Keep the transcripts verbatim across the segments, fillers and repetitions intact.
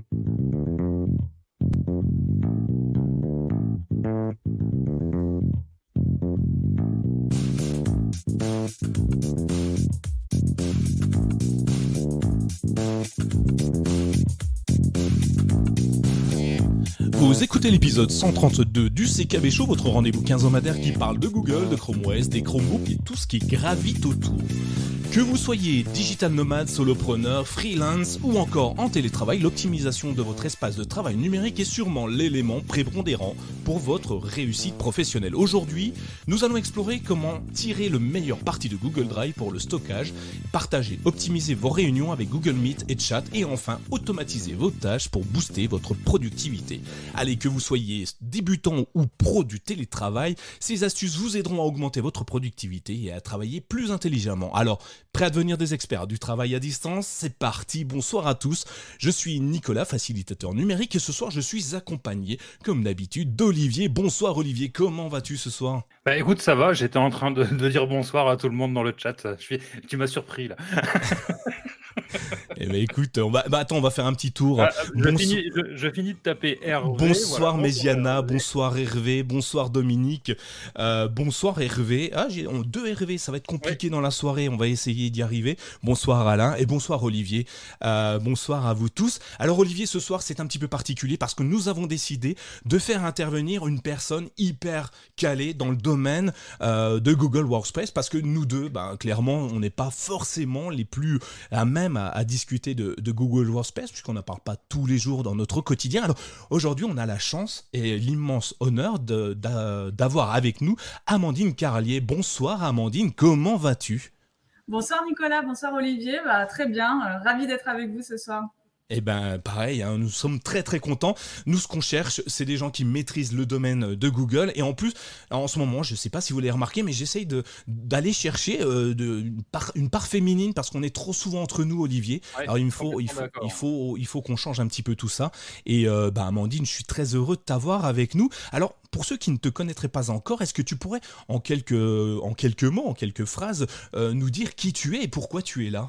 Vous écoutez l'épisode cent trente-deux du C K B Show, votre rendez-vous quinzomadaire qui parle de Google, de Chrome O S, des Chromebooks et tout ce qui gravite autour. Que vous soyez digital nomade, solopreneur, freelance ou encore en télétravail, l'optimisation de votre espace de travail numérique est sûrement l'élément prépondérant pour votre réussite professionnelle. Aujourd'hui, nous allons explorer comment tirer le meilleur parti de Google Drive pour le stockage, partager, optimiser vos réunions avec Google Meet et Chat et enfin automatiser vos tâches pour booster votre productivité. Allez, que vous soyez débutant ou pro du télétravail, ces astuces vous aideront à augmenter votre productivité et à travailler plus intelligemment. Alors, prêt à devenir des experts du travail à distance? C'est parti, bonsoir à tous. Je suis Nicolas, facilitateur numérique et ce soir je suis accompagné, comme d'habitude, d'Olivier. Bonsoir Olivier, comment vas-tu ce soir? Bah écoute, ça va, j'étais en train de, de dire bonsoir à tout le monde dans le chat. Je suis... Tu m'as surpris là. Eh ben écoute, on va, bah attends, on va faire un petit tour. Ah, je, Bonso- finis, je, je finis de taper Hervé. Bonsoir voilà. Méziana, Hervé. bonsoir Hervé, bonsoir Dominique, euh, bonsoir Hervé. Ah, j'ai on, deux Hervé, ça va être compliqué dans la soirée, on va essayer d'y arriver. Bonsoir Alain et bonsoir Olivier. Euh, bonsoir à vous tous. Alors Olivier, ce soir c'est un petit peu particulier parce que nous avons décidé de faire intervenir une personne hyper calée dans le domaine euh, de Google Workspace parce que nous deux, ben, clairement, on n'est pas forcément les plus à même à, à discuter de, de Google Workspace puisqu'on n'en parle pas tous les jours dans notre quotidien. Alors aujourd'hui, on a la chance et l'immense honneur de, d'a- d'avoir avec nous Amandine Carlier. Bonsoir Amandine, comment vas-tu? Bonsoir Nicolas, bonsoir Olivier, bah, très bien, euh, ravi d'être avec vous ce soir. Eh ben pareil, hein, nous sommes très très contents. Nous, ce qu'on cherche, c'est des gens qui maîtrisent le domaine de Google. Et en plus, en ce moment, je ne sais pas si vous l'avez remarqué, mais j'essaye de, d'aller chercher euh, de, une, part, une part féminine parce qu'on est trop souvent entre nous, Olivier. Ouais, Alors il me faut, il faut, il faut, il faut qu'on change un petit peu tout ça. Et euh, bah, Amandine, je suis très heureux de t'avoir avec nous. Alors, pour ceux qui ne te connaîtraient pas encore, est-ce que tu pourrais, en quelques, en quelques mots, en quelques phrases, euh, nous dire qui tu es et pourquoi tu es là?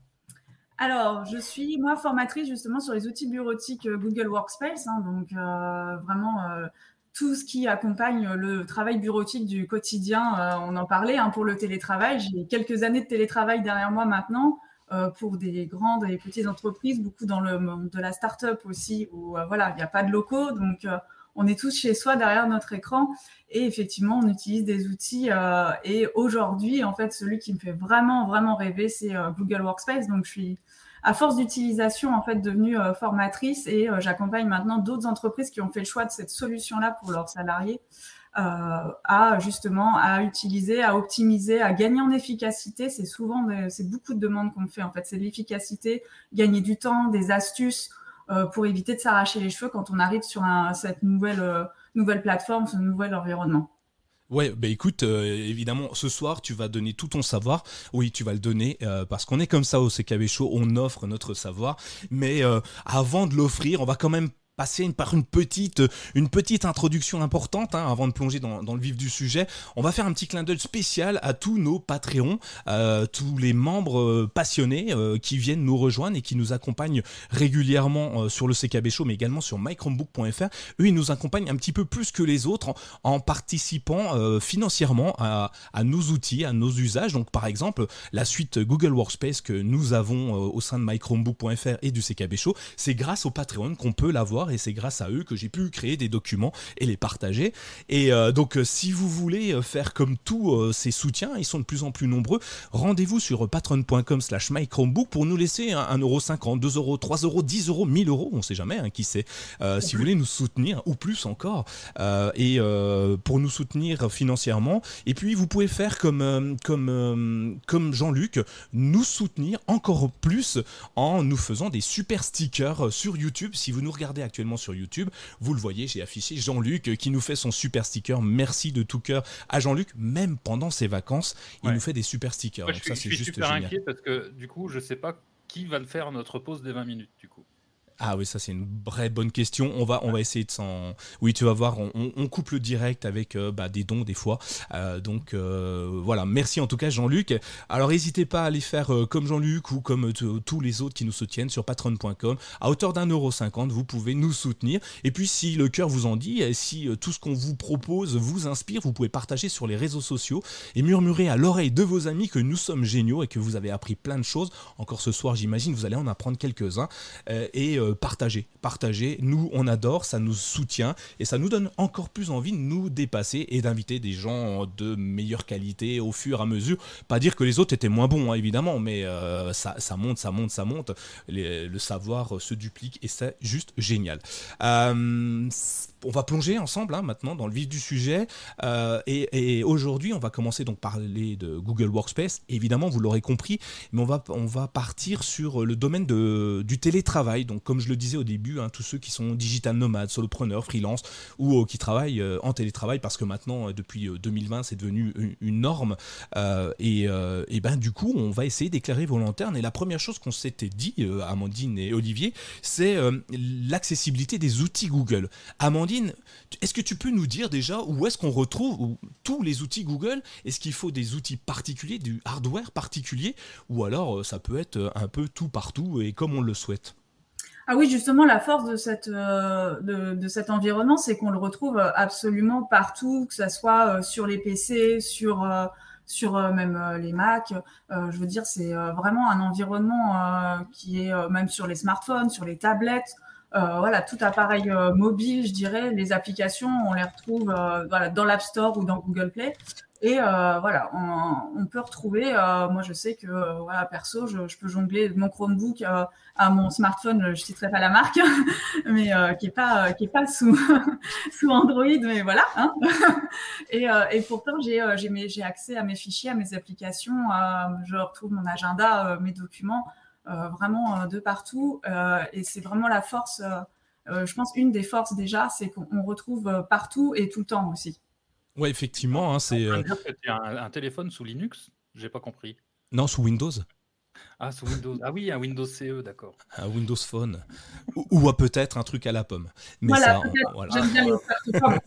Alors, je suis moi formatrice justement sur les outils bureautiques euh, Google Workspace, hein, donc euh, vraiment euh, tout ce qui accompagne le travail bureautique du quotidien, euh, on en parlait hein, pour le télétravail. J'ai quelques années de télétravail derrière moi maintenant euh, pour des grandes et petites entreprises, beaucoup dans le monde de la start-up aussi où euh, voilà, il n'y a pas de locaux, donc euh, on est tous chez soi derrière notre écran et effectivement on utilise des outils euh, et aujourd'hui en fait celui qui me fait vraiment vraiment rêver c'est euh, Google Workspace, donc je suis à force d'utilisation en fait devenue euh, formatrice et euh, j'accompagne maintenant d'autres entreprises qui ont fait le choix de cette solution-là pour leurs salariés euh, à justement à utiliser, à optimiser, à gagner en efficacité. C'est souvent des, c'est beaucoup de demandes qu'on me fait en fait, c'est de l'efficacité, gagner du temps, des astuces euh, pour éviter de s'arracher les cheveux quand on arrive sur un, cette nouvelle euh, nouvelle plateforme, ce nouvel environnement. Ouais, bah écoute, euh, évidemment, ce soir, tu vas donner tout ton savoir. Oui, tu vas le donner, euh, parce qu'on est comme ça au C K B Show, on offre notre savoir. Mais euh, avant de l'offrir, on va quand même passer une, par une petite, une petite introduction importante hein, avant de plonger dans, dans le vif du sujet. On va faire un petit clin d'œil spécial à tous nos Patreons, euh, tous les membres euh, passionnés euh, qui viennent nous rejoindre et qui nous accompagnent régulièrement euh, sur le C K B Show, mais également sur my chromebook point f r. Eux, ils nous accompagnent un petit peu plus que les autres en, en participant euh, financièrement à, à nos outils, à nos usages. Donc, par exemple, la suite Google Workspace que nous avons euh, au sein de my chromebook point f r et du C K B Show, c'est grâce aux Patreons qu'on peut l'avoir et c'est grâce à eux que j'ai pu créer des documents et les partager. Et euh, donc, euh, si vous voulez faire comme tous euh, ces soutiens, ils sont de plus en plus nombreux, rendez-vous sur patreon point com slash my chromebook pour nous laisser un euro cinquante, deux euros, trois euros, dix euros, mille euros, on sait jamais, hein, qui sait, euh, si vous voulez nous soutenir, ou plus encore, euh, et euh, pour nous soutenir financièrement. Et puis, vous pouvez faire comme, euh, comme, euh, comme Jean-Luc, nous soutenir encore plus en nous faisant des super stickers sur YouTube. Si vous nous regardez actuellement sur YouTube, vous le voyez, j'ai affiché Jean-Luc qui nous fait son super sticker. Merci de tout cœur à Jean-Luc, même pendant ses vacances, il Ouais. nous fait des super stickers. Moi, Donc je ça, suis, c'est je suis juste super génial. inquiet parce que du coup, je sais pas qui va le faire notre pause des vingt minutes du coup. Ah oui, ça c'est une vraie bonne question. On va, on va essayer de s'en... Oui, tu vas voir, on, on- on coupe le direct avec euh, bah, des dons des fois. Euh, donc euh, voilà, merci en tout cas Jean-Luc. Alors n'hésitez pas à aller faire euh, comme Jean-Luc ou comme euh, t- tous les autres qui nous soutiennent sur patreon point com. À hauteur d'un euro cinquante, vous pouvez nous soutenir. Et puis si le cœur vous en dit, et si euh, tout ce qu'on vous propose vous inspire, vous pouvez partager sur les réseaux sociaux et murmurer à l'oreille de vos amis que nous sommes géniaux et que vous avez appris plein de choses. Encore ce soir, j'imagine, vous allez en apprendre quelques-uns. Euh, et euh, partager, partager. Nous, on adore, ça nous soutient et ça nous donne encore plus envie de nous dépasser et d'inviter des gens de meilleure qualité au fur et à mesure. Pas dire que les autres étaient moins bons, hein, évidemment, mais euh, ça, ça monte, ça monte, ça monte. Les- le savoir se duplique et c'est juste génial. Euh, on va plonger ensemble hein, maintenant dans le vif du sujet euh, et, et aujourd'hui, on va commencer donc par parler de Google Workspace. Évidemment, vous l'aurez compris, mais on va, on va partir sur le domaine de, du télétravail. Donc, comme je le disais au début, hein, tous ceux qui sont digital nomades, solopreneurs, freelance ou euh, qui travaillent euh, en télétravail parce que maintenant, euh, depuis euh, deux mille vingt, c'est devenu une, une norme. Euh, et, euh, et ben, du coup, on va essayer d'éclairer vos lanternes. Et la première chose qu'on s'était dit, euh, Amandine et Olivier, c'est euh, l'accessibilité des outils Google. Amandine, est-ce que tu peux nous dire déjà où est-ce qu'on retrouve où- tous les outils Google? Est-ce qu'il faut des outils particuliers, du hardware particulier, ou alors euh, ça peut être euh, un peu tout partout et comme on le souhaite? Ah oui, justement, la force de, cette, euh, de, de cet environnement, c'est qu'on le retrouve euh, absolument partout, que ça soit euh, sur les P C, sur, euh, sur euh, même euh, les Mac. Euh, je veux dire, c'est euh, vraiment un environnement euh, qui est euh, même sur les smartphones, sur les tablettes. Euh, voilà, tout appareil euh, mobile, je dirais, les applications, on les retrouve euh, voilà, dans l'App Store ou dans Google Play. Et euh, voilà, on, on peut retrouver, euh, moi je sais que, euh, voilà, perso, je, je peux jongler de mon Chromebook euh, à mon smartphone, je ne citerai pas la marque, mais euh, qui n'est pas, euh, qui est pas sous, sous Android, mais voilà. Hein. Et, euh, et pourtant, j'ai, euh, j'ai, mes- j'ai accès à mes fichiers, à mes applications, euh, je retrouve mon agenda, euh, mes documents, euh, vraiment euh, de partout. Euh, et c'est vraiment la force, euh, euh, je pense, une des forces déjà, c'est qu'on on retrouve euh, partout et tout le temps aussi. Ouais, Alors, effectivement, hein, t'es en c'est train euh, de dire que tu as un, un téléphone sous Linux? J'ai pas compris. non sous Windows, Ah, sous Windows. Ah oui, un Windows C E, d'accord. un Windows Phone, ou, ou à peut-être un truc à la pomme. Mais Voilà, ça, on- peut-être, voilà. Ah, j'aime bien les voilà. cartes formes.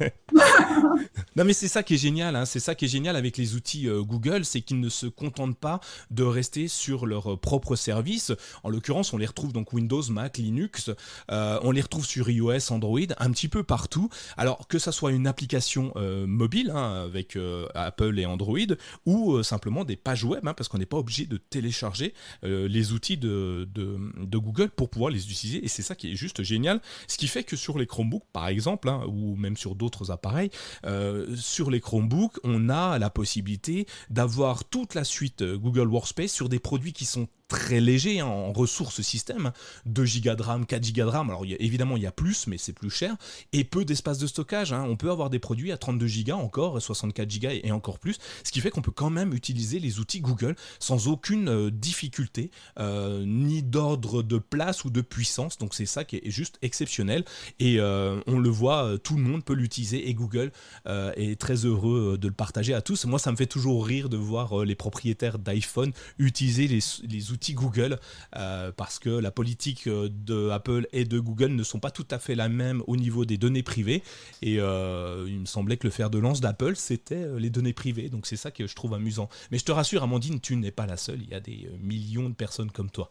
Non mais c'est ça qui est génial, hein. C'est ça qui est génial avec les outils euh, Google, c'est qu'ils ne se contentent pas de rester sur leur euh, propre service. En l'occurrence, on les retrouve donc Windows, Mac, Linux, euh, on les retrouve sur iOS, Android, un petit peu partout. Alors que ça soit une application euh, mobile hein, avec euh, Apple et Android, ou euh, simplement des pages web, hein, parce qu'on n'est pas obligé de télécharger euh, les outils de, de, de Google pour pouvoir les utiliser. Et c'est ça qui est juste génial. Ce qui fait que sur les Chromebooks, par exemple, hein, ou même sur d'autres appareils, euh, sur les Chromebooks, on a la possibilité d'avoir toute la suite euh, Google Workspace sur des produits qui sont très légers hein, en ressources système, deux gigas de RAM, quatre gigas de RAM, alors il y a- évidemment il y a plus, mais c'est plus cher, et peu d'espace de stockage, hein. On peut avoir des produits à trente-deux gigas encore, soixante-quatre gigas et encore plus, ce qui fait qu'on peut quand même utiliser les outils Google sans aucune euh, difficulté, euh, ni d'ordre de place ou de puissance, donc c'est ça qui est juste exceptionnel, et euh, on le voit, euh, tout le monde peut l'utiliser, et Google euh, est très heureux euh, de le partager à tous. Moi ça me fait toujours rire de voir euh, les propriétaires d'iPhone utiliser les, les outils Google euh, parce que la politique euh, de Apple et de Google ne sont pas tout à fait la même au niveau des données privées, et euh, il me semblait que le fer de lance d'Apple c'était euh, les données privées, donc c'est ça que je trouve amusant. Mais je te rassure Amandine, tu n'es pas la seule, il y a des euh, millions de personnes comme toi.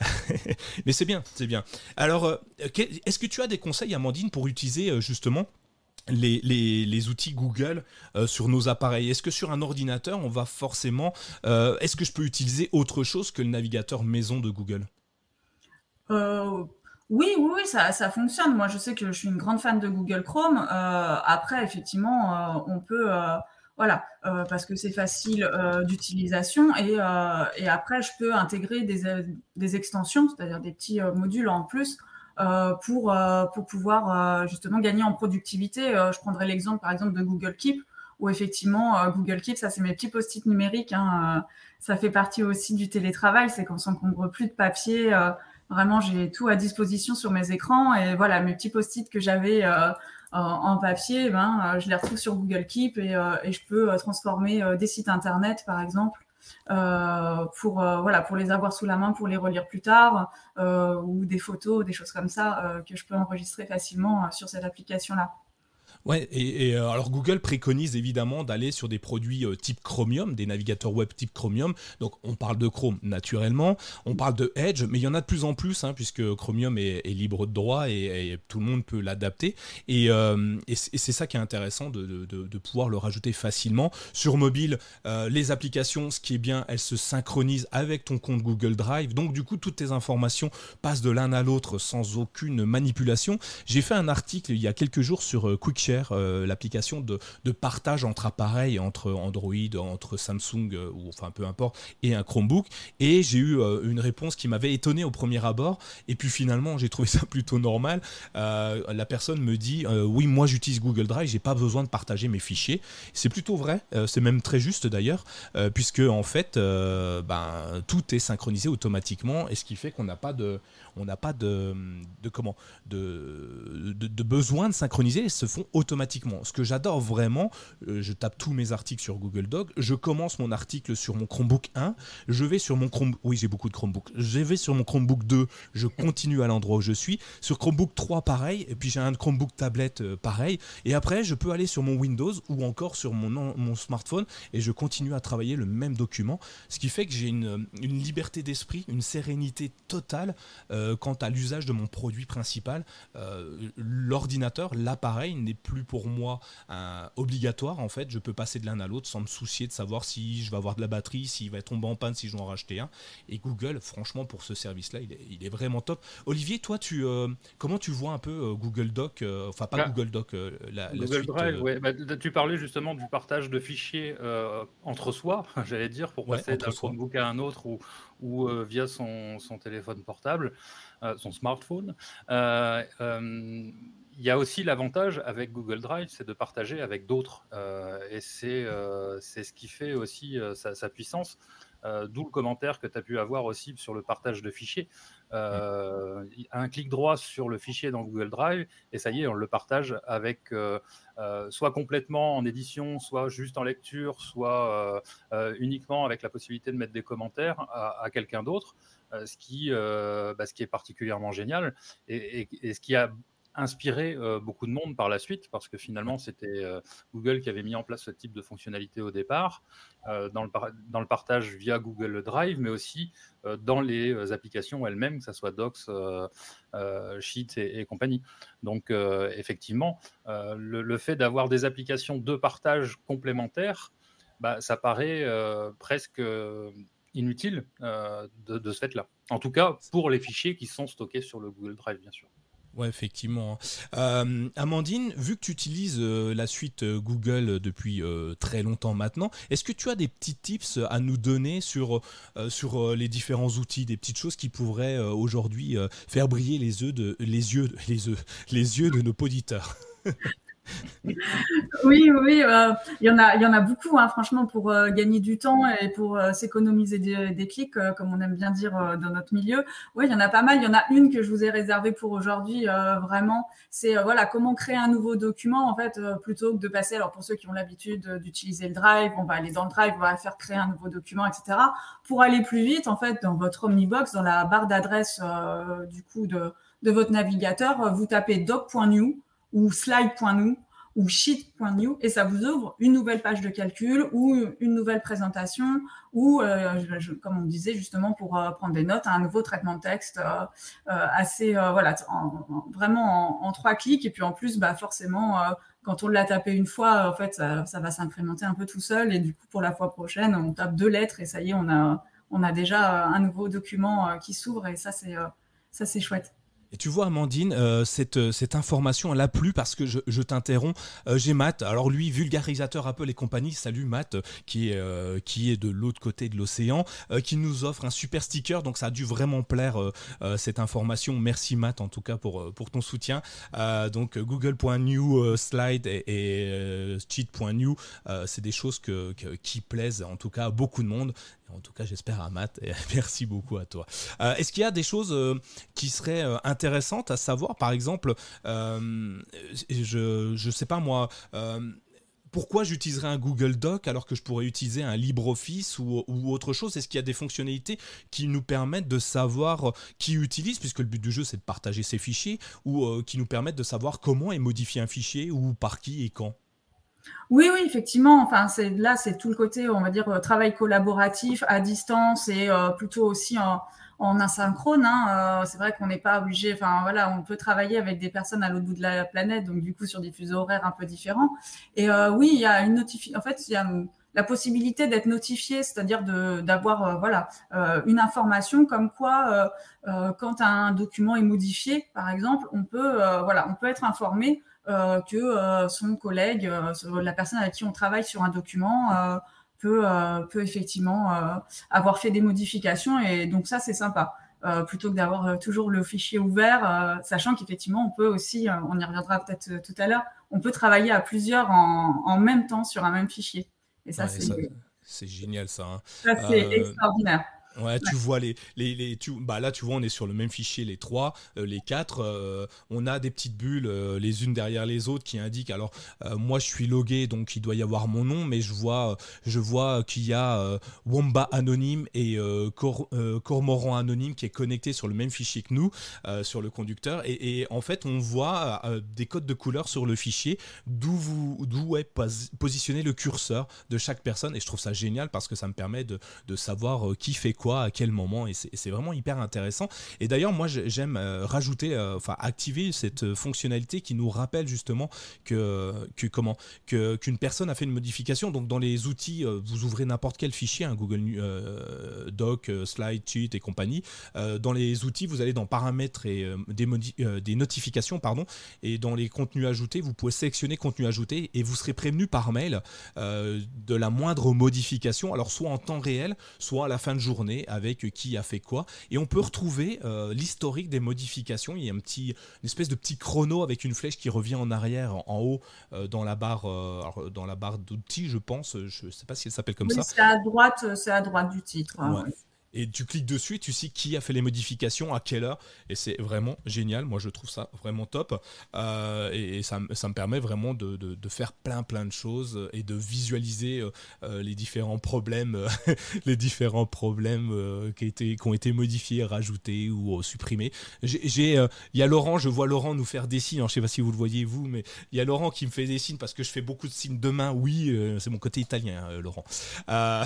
Mais c'est bien, c'est bien. Alors euh, que- est-ce que tu as des conseils Amandine pour utiliser euh, justement les, les, les outils Google euh, sur nos appareils? Est-ce que sur un ordinateur, on va forcément... euh, est-ce que je peux utiliser autre chose que le navigateur maison de Google? Euh, oui, oui, oui, ça, ça fonctionne. Moi, je sais que je suis une grande fan de Google Chrome. Euh, après, effectivement, euh, on peut, euh, voilà, euh, parce que c'est facile euh, d'utilisation. Et, euh, et après, je peux intégrer des, euh, des extensions, c'est-à-dire des petits euh, modules en plus euh, pour, euh, pour pouvoir euh, justement gagner en productivité. Euh, je prendrai l'exemple, par exemple, de Google Keep, où effectivement, euh, Google Keep, ça, c'est mes petits post-it numériques. Hein, euh, ça fait partie aussi du télétravail, c'est qu'on s'encombre plus de papier. Euh, Vraiment, j'ai tout à disposition sur mes écrans, et voilà, mes petits post-it que j'avais euh, en, en papier, ben, euh, je les retrouve sur Google Keep, et, euh, et je peux euh, transformer euh, des sites internet, par exemple. euh, pour, euh, voilà, pour les avoir sous la main, pour les relire plus tard, euh, ou des photos, des choses comme ça euh, que je peux enregistrer facilement euh, sur cette application-là. Ouais, et, et, euh, alors Google préconise évidemment d'aller sur des produits euh, type Chromium, des navigateurs web type Chromium. Donc on parle de Chrome naturellement, on parle de Edge, mais il y en a de plus en plus, hein, puisque Chromium est, est libre de droit et, et tout le monde peut l'adapter. Et, euh, et, c'est, et c'est ça qui est intéressant de, de, de, de pouvoir le rajouter facilement. Sur mobile, euh, les applications, ce qui est bien, elles se synchronisent avec ton compte Google Drive. Donc du coup, toutes tes informations passent de l'un à l'autre sans aucune manipulation. J'ai fait un article il y a quelques jours sur euh, QuickShare, Euh, l'application de, de partage entre appareils, entre Android, entre Samsung, euh, ou enfin peu importe, et un Chromebook. Et j'ai eu euh, une réponse qui m'avait étonné au premier abord. Et puis finalement, j'ai trouvé ça plutôt normal. Euh, la personne me dit euh, oui, moi j'utilise Google Drive, j'ai pas besoin de partager mes fichiers. C'est plutôt vrai. Euh, c'est même très juste d'ailleurs, euh, puisque en fait, euh, ben, tout est synchronisé automatiquement, et ce qui fait qu'on n'a pas de on n'a pas de, de, comment, de, de, de besoin de synchroniser, elles se font automatiquement. Ce que j'adore vraiment, euh, je tape tous mes articles sur Google Doc, je commence mon article sur mon Chromebook un, je vais sur mon Chromebook, oui j'ai beaucoup de Chromebooks, je vais sur mon Chromebook deux, je continue à l'endroit où je suis, sur Chromebook trois pareil, et puis j'ai un Chromebook tablette euh, pareil, et après je peux aller sur mon Windows ou encore sur mon, mon smartphone, et je continue à travailler le même document, ce qui fait que j'ai une, une liberté d'esprit, une sérénité totale, euh, quant à l'usage de mon produit principal. Euh, l'ordinateur, l'appareil n'est plus pour moi euh, obligatoire. En fait, je peux passer de l'un à l'autre sans me soucier de savoir si je vais avoir de la batterie, s'il va tomber en panne, si je dois en racheter un. Et Google, franchement, pour ce service-là, il est, il est vraiment top. Olivier, toi, tu, euh, comment tu vois un peu euh, Google Doc, euh, enfin pas ah, Google Doc, euh, la, Google la suite, Drive, euh... ouais. Bah, tu parlais justement du partage de fichiers euh, entre soi, j'allais dire, pour ouais, passer d'un Chromebook à un autre ou, ou euh, via son, son téléphone portable, euh, son smartphone. Euh, euh, il y a aussi l'avantage avec Google Drive, c'est de partager avec d'autres. Euh, et c'est, euh, c'est ce qui fait aussi euh, sa, sa puissance. Euh, d'où le commentaire que tu as pu avoir aussi sur le partage de fichiers. Euh, un clic droit sur le fichier dans Google Drive, et ça y est, on le partage avec euh, euh, soit complètement en édition, soit juste en lecture, soit euh, euh, uniquement avec la possibilité de mettre des commentaires à, à quelqu'un d'autre, euh, ce, qui, euh, bah, ce qui est particulièrement génial, et, et, et ce qui a inspiré euh, beaucoup de monde par la suite, parce que finalement c'était euh, Google qui avait mis en place ce type de fonctionnalité au départ, euh, dans, le par- dans le partage via Google Drive, mais aussi euh, dans les euh, applications elles-mêmes, que ce soit Docs, euh, euh, Sheets et, et compagnie. Donc euh, effectivement, euh, le, le fait d'avoir des applications de partage complémentaires, bah, ça paraît euh, presque inutile euh, de, de ce fait-là. En tout cas, pour les fichiers qui sont stockés sur le Google Drive, bien sûr. Ouais, effectivement. Euh, Amandine, vu que tu utilises euh, la suite euh, Google depuis euh, très longtemps maintenant, est-ce que tu as des petits tips à nous donner sur, euh, sur euh, les différents outils, des petites choses qui pourraient euh, aujourd'hui euh, faire briller les yeux de, les yeux, les yeux, les yeux de nos auditeurs? Oui, oui, euh, il y en a, il y en a beaucoup, hein, franchement, pour euh, gagner du temps et pour euh, s'économiser des, des clics, euh, comme on aime bien dire euh, dans notre milieu. Oui, il y en a pas mal. Il y en a une que je vous ai réservée pour aujourd'hui, euh, vraiment. C'est euh, voilà, comment créer un nouveau document, en fait, euh, plutôt que de passer. Alors pour ceux qui ont l'habitude euh, d'utiliser le Drive, on va aller dans le Drive, on va faire créer un nouveau document, et cetera. Pour aller plus vite, en fait, dans votre Omnibox, dans la barre d'adresse euh, du coup de, de votre navigateur, vous tapez doc.new ou slide.new ou sheet.new et ça vous ouvre une nouvelle page de calcul ou une nouvelle présentation ou, euh, je, comme on disait justement, pour euh, prendre des notes, un nouveau traitement de texte euh, euh, assez, euh, voilà, en, en, vraiment en, en trois clics. Et puis en plus, bah, forcément, euh, quand on l'a tapé une fois, en fait, ça, ça va s'incrémenter un peu tout seul. Et du coup, pour la fois prochaine, on tape deux lettres et ça y est, on a, on a déjà un nouveau document euh, qui s'ouvre et ça, c'est, euh, ça, c'est chouette. Et tu vois, Amandine, euh, cette, cette information, elle a plu parce que je, je t'interromps. Euh, j'ai Matt, alors lui, vulgarisateur Apple et compagnie, salut Matt, qui est, euh, qui est de l'autre côté de l'océan, euh, qui nous offre un super sticker. Donc ça a dû vraiment plaire, euh, euh, cette information. Merci Matt, en tout cas, pour, pour ton soutien. Euh, donc google.new, euh, slide et, et euh, cheat.new, euh, c'est des choses que, que, qui plaisent, en tout cas, à beaucoup de monde. En tout cas, j'espère à Matt, et merci beaucoup à toi. Euh, est-ce qu'il y a des choses euh, qui seraient euh, intéressantes à savoir? Par exemple, euh, je ne sais pas moi, euh, pourquoi j'utiliserais un Google Doc alors que je pourrais utiliser un LibreOffice ou, ou autre chose? Est-ce qu'il y a des fonctionnalités qui nous permettent de savoir qui utilise, puisque le but du jeu c'est de partager ses fichiers, ou euh, qui nous permettent de savoir comment est modifié un fichier ou par qui et quand? Oui, oui, effectivement. Enfin, c'est là, c'est tout le côté, on va dire, euh, travail collaboratif à distance et euh, plutôt aussi en, en asynchrone. Hein. Euh, c'est vrai qu'on n'est pas obligé. Enfin, voilà, on peut travailler avec des personnes à l'autre bout de la planète, donc du coup sur des fuseaux horaires un peu différents. Et euh, oui, il y a une notification. En fait, il y a hum, la possibilité d'être notifié, c'est-à-dire de d'avoir euh, voilà euh, une information comme quoi euh, euh, quand un document est modifié, par exemple, on peut euh, voilà, on peut être informé euh, que euh, son collègue, euh, la personne avec qui on travaille sur un document, euh, peut, euh, peut effectivement euh, avoir fait des modifications. Et donc ça, c'est sympa. Euh, plutôt que d'avoir euh, toujours le fichier ouvert, euh, sachant qu'effectivement, on peut aussi, euh, on y reviendra peut-être euh, tout à l'heure, on peut travailler à plusieurs en, en même temps sur un même fichier. Et ça, Ouais, c'est ça, c'est génial ça, hein. ça, c'est Euh, extraordinaire. Ouais, tu vois les, les, les tu, bah là tu vois on est sur le même fichier les trois, euh, les quatre, euh, on a des petites bulles euh, les unes derrière les autres qui indiquent. Alors euh, moi je suis logué donc il doit y avoir mon nom, mais je vois je vois qu'il y a euh, Womba anonyme et euh, Cor, euh, Cormoran anonyme qui est connecté sur le même fichier que nous, euh, sur le conducteur, et, et en fait on voit euh, des codes de couleur sur le fichier d'où vous d'où est pos- positionné le curseur de chaque personne, et je trouve ça génial parce que ça me permet de, de savoir euh, qui fait quoi à quel moment, et c'est, c'est vraiment hyper intéressant. Et d'ailleurs moi j'aime euh, rajouter euh, enfin activer cette fonctionnalité qui nous rappelle justement que, que comment que, qu'une personne a fait une modification. Donc dans les outils, euh, vous ouvrez n'importe quel fichier, un Google euh, Doc, euh, Slide, Sheet et compagnie, euh, dans les outils vous allez dans paramètres et euh, des, modi- euh, des notifications pardon, et dans les contenus ajoutés vous pouvez sélectionner contenu ajouté et vous serez prévenu par mail euh, de la moindre modification, alors soit en temps réel soit à la fin de journée avec qui a fait quoi, et on peut retrouver euh, l'historique des modifications. Il y a un petit, une espèce de petit chrono avec une flèche qui revient en arrière en, en haut euh, dans la barre euh, alors, dans la barre d'outils, je pense, je ne sais pas si elle s'appelle comme Oui, ça. c'est à droite, c'est à droite du titre. Ouais. Hein, ouais. Et tu cliques dessus et tu sais qui a fait les modifications, à quelle heure, et c'est vraiment génial. Moi je trouve ça vraiment top, euh, et, et ça, ça me permet vraiment de, de, de faire plein plein de choses et de visualiser euh, euh, les différents problèmes euh, les différents problèmes euh, qui, étaient, qui ont été modifiés, rajoutés ou euh, supprimés. J'ai, j'ai, euh, y a Laurent, je vois Laurent nous faire des signes, alors, je sais pas si vous le voyez vous, mais il y a Laurent qui me fait des signes parce que je fais beaucoup de signes de main. Oui, euh, c'est mon côté italien, euh, Laurent. euh,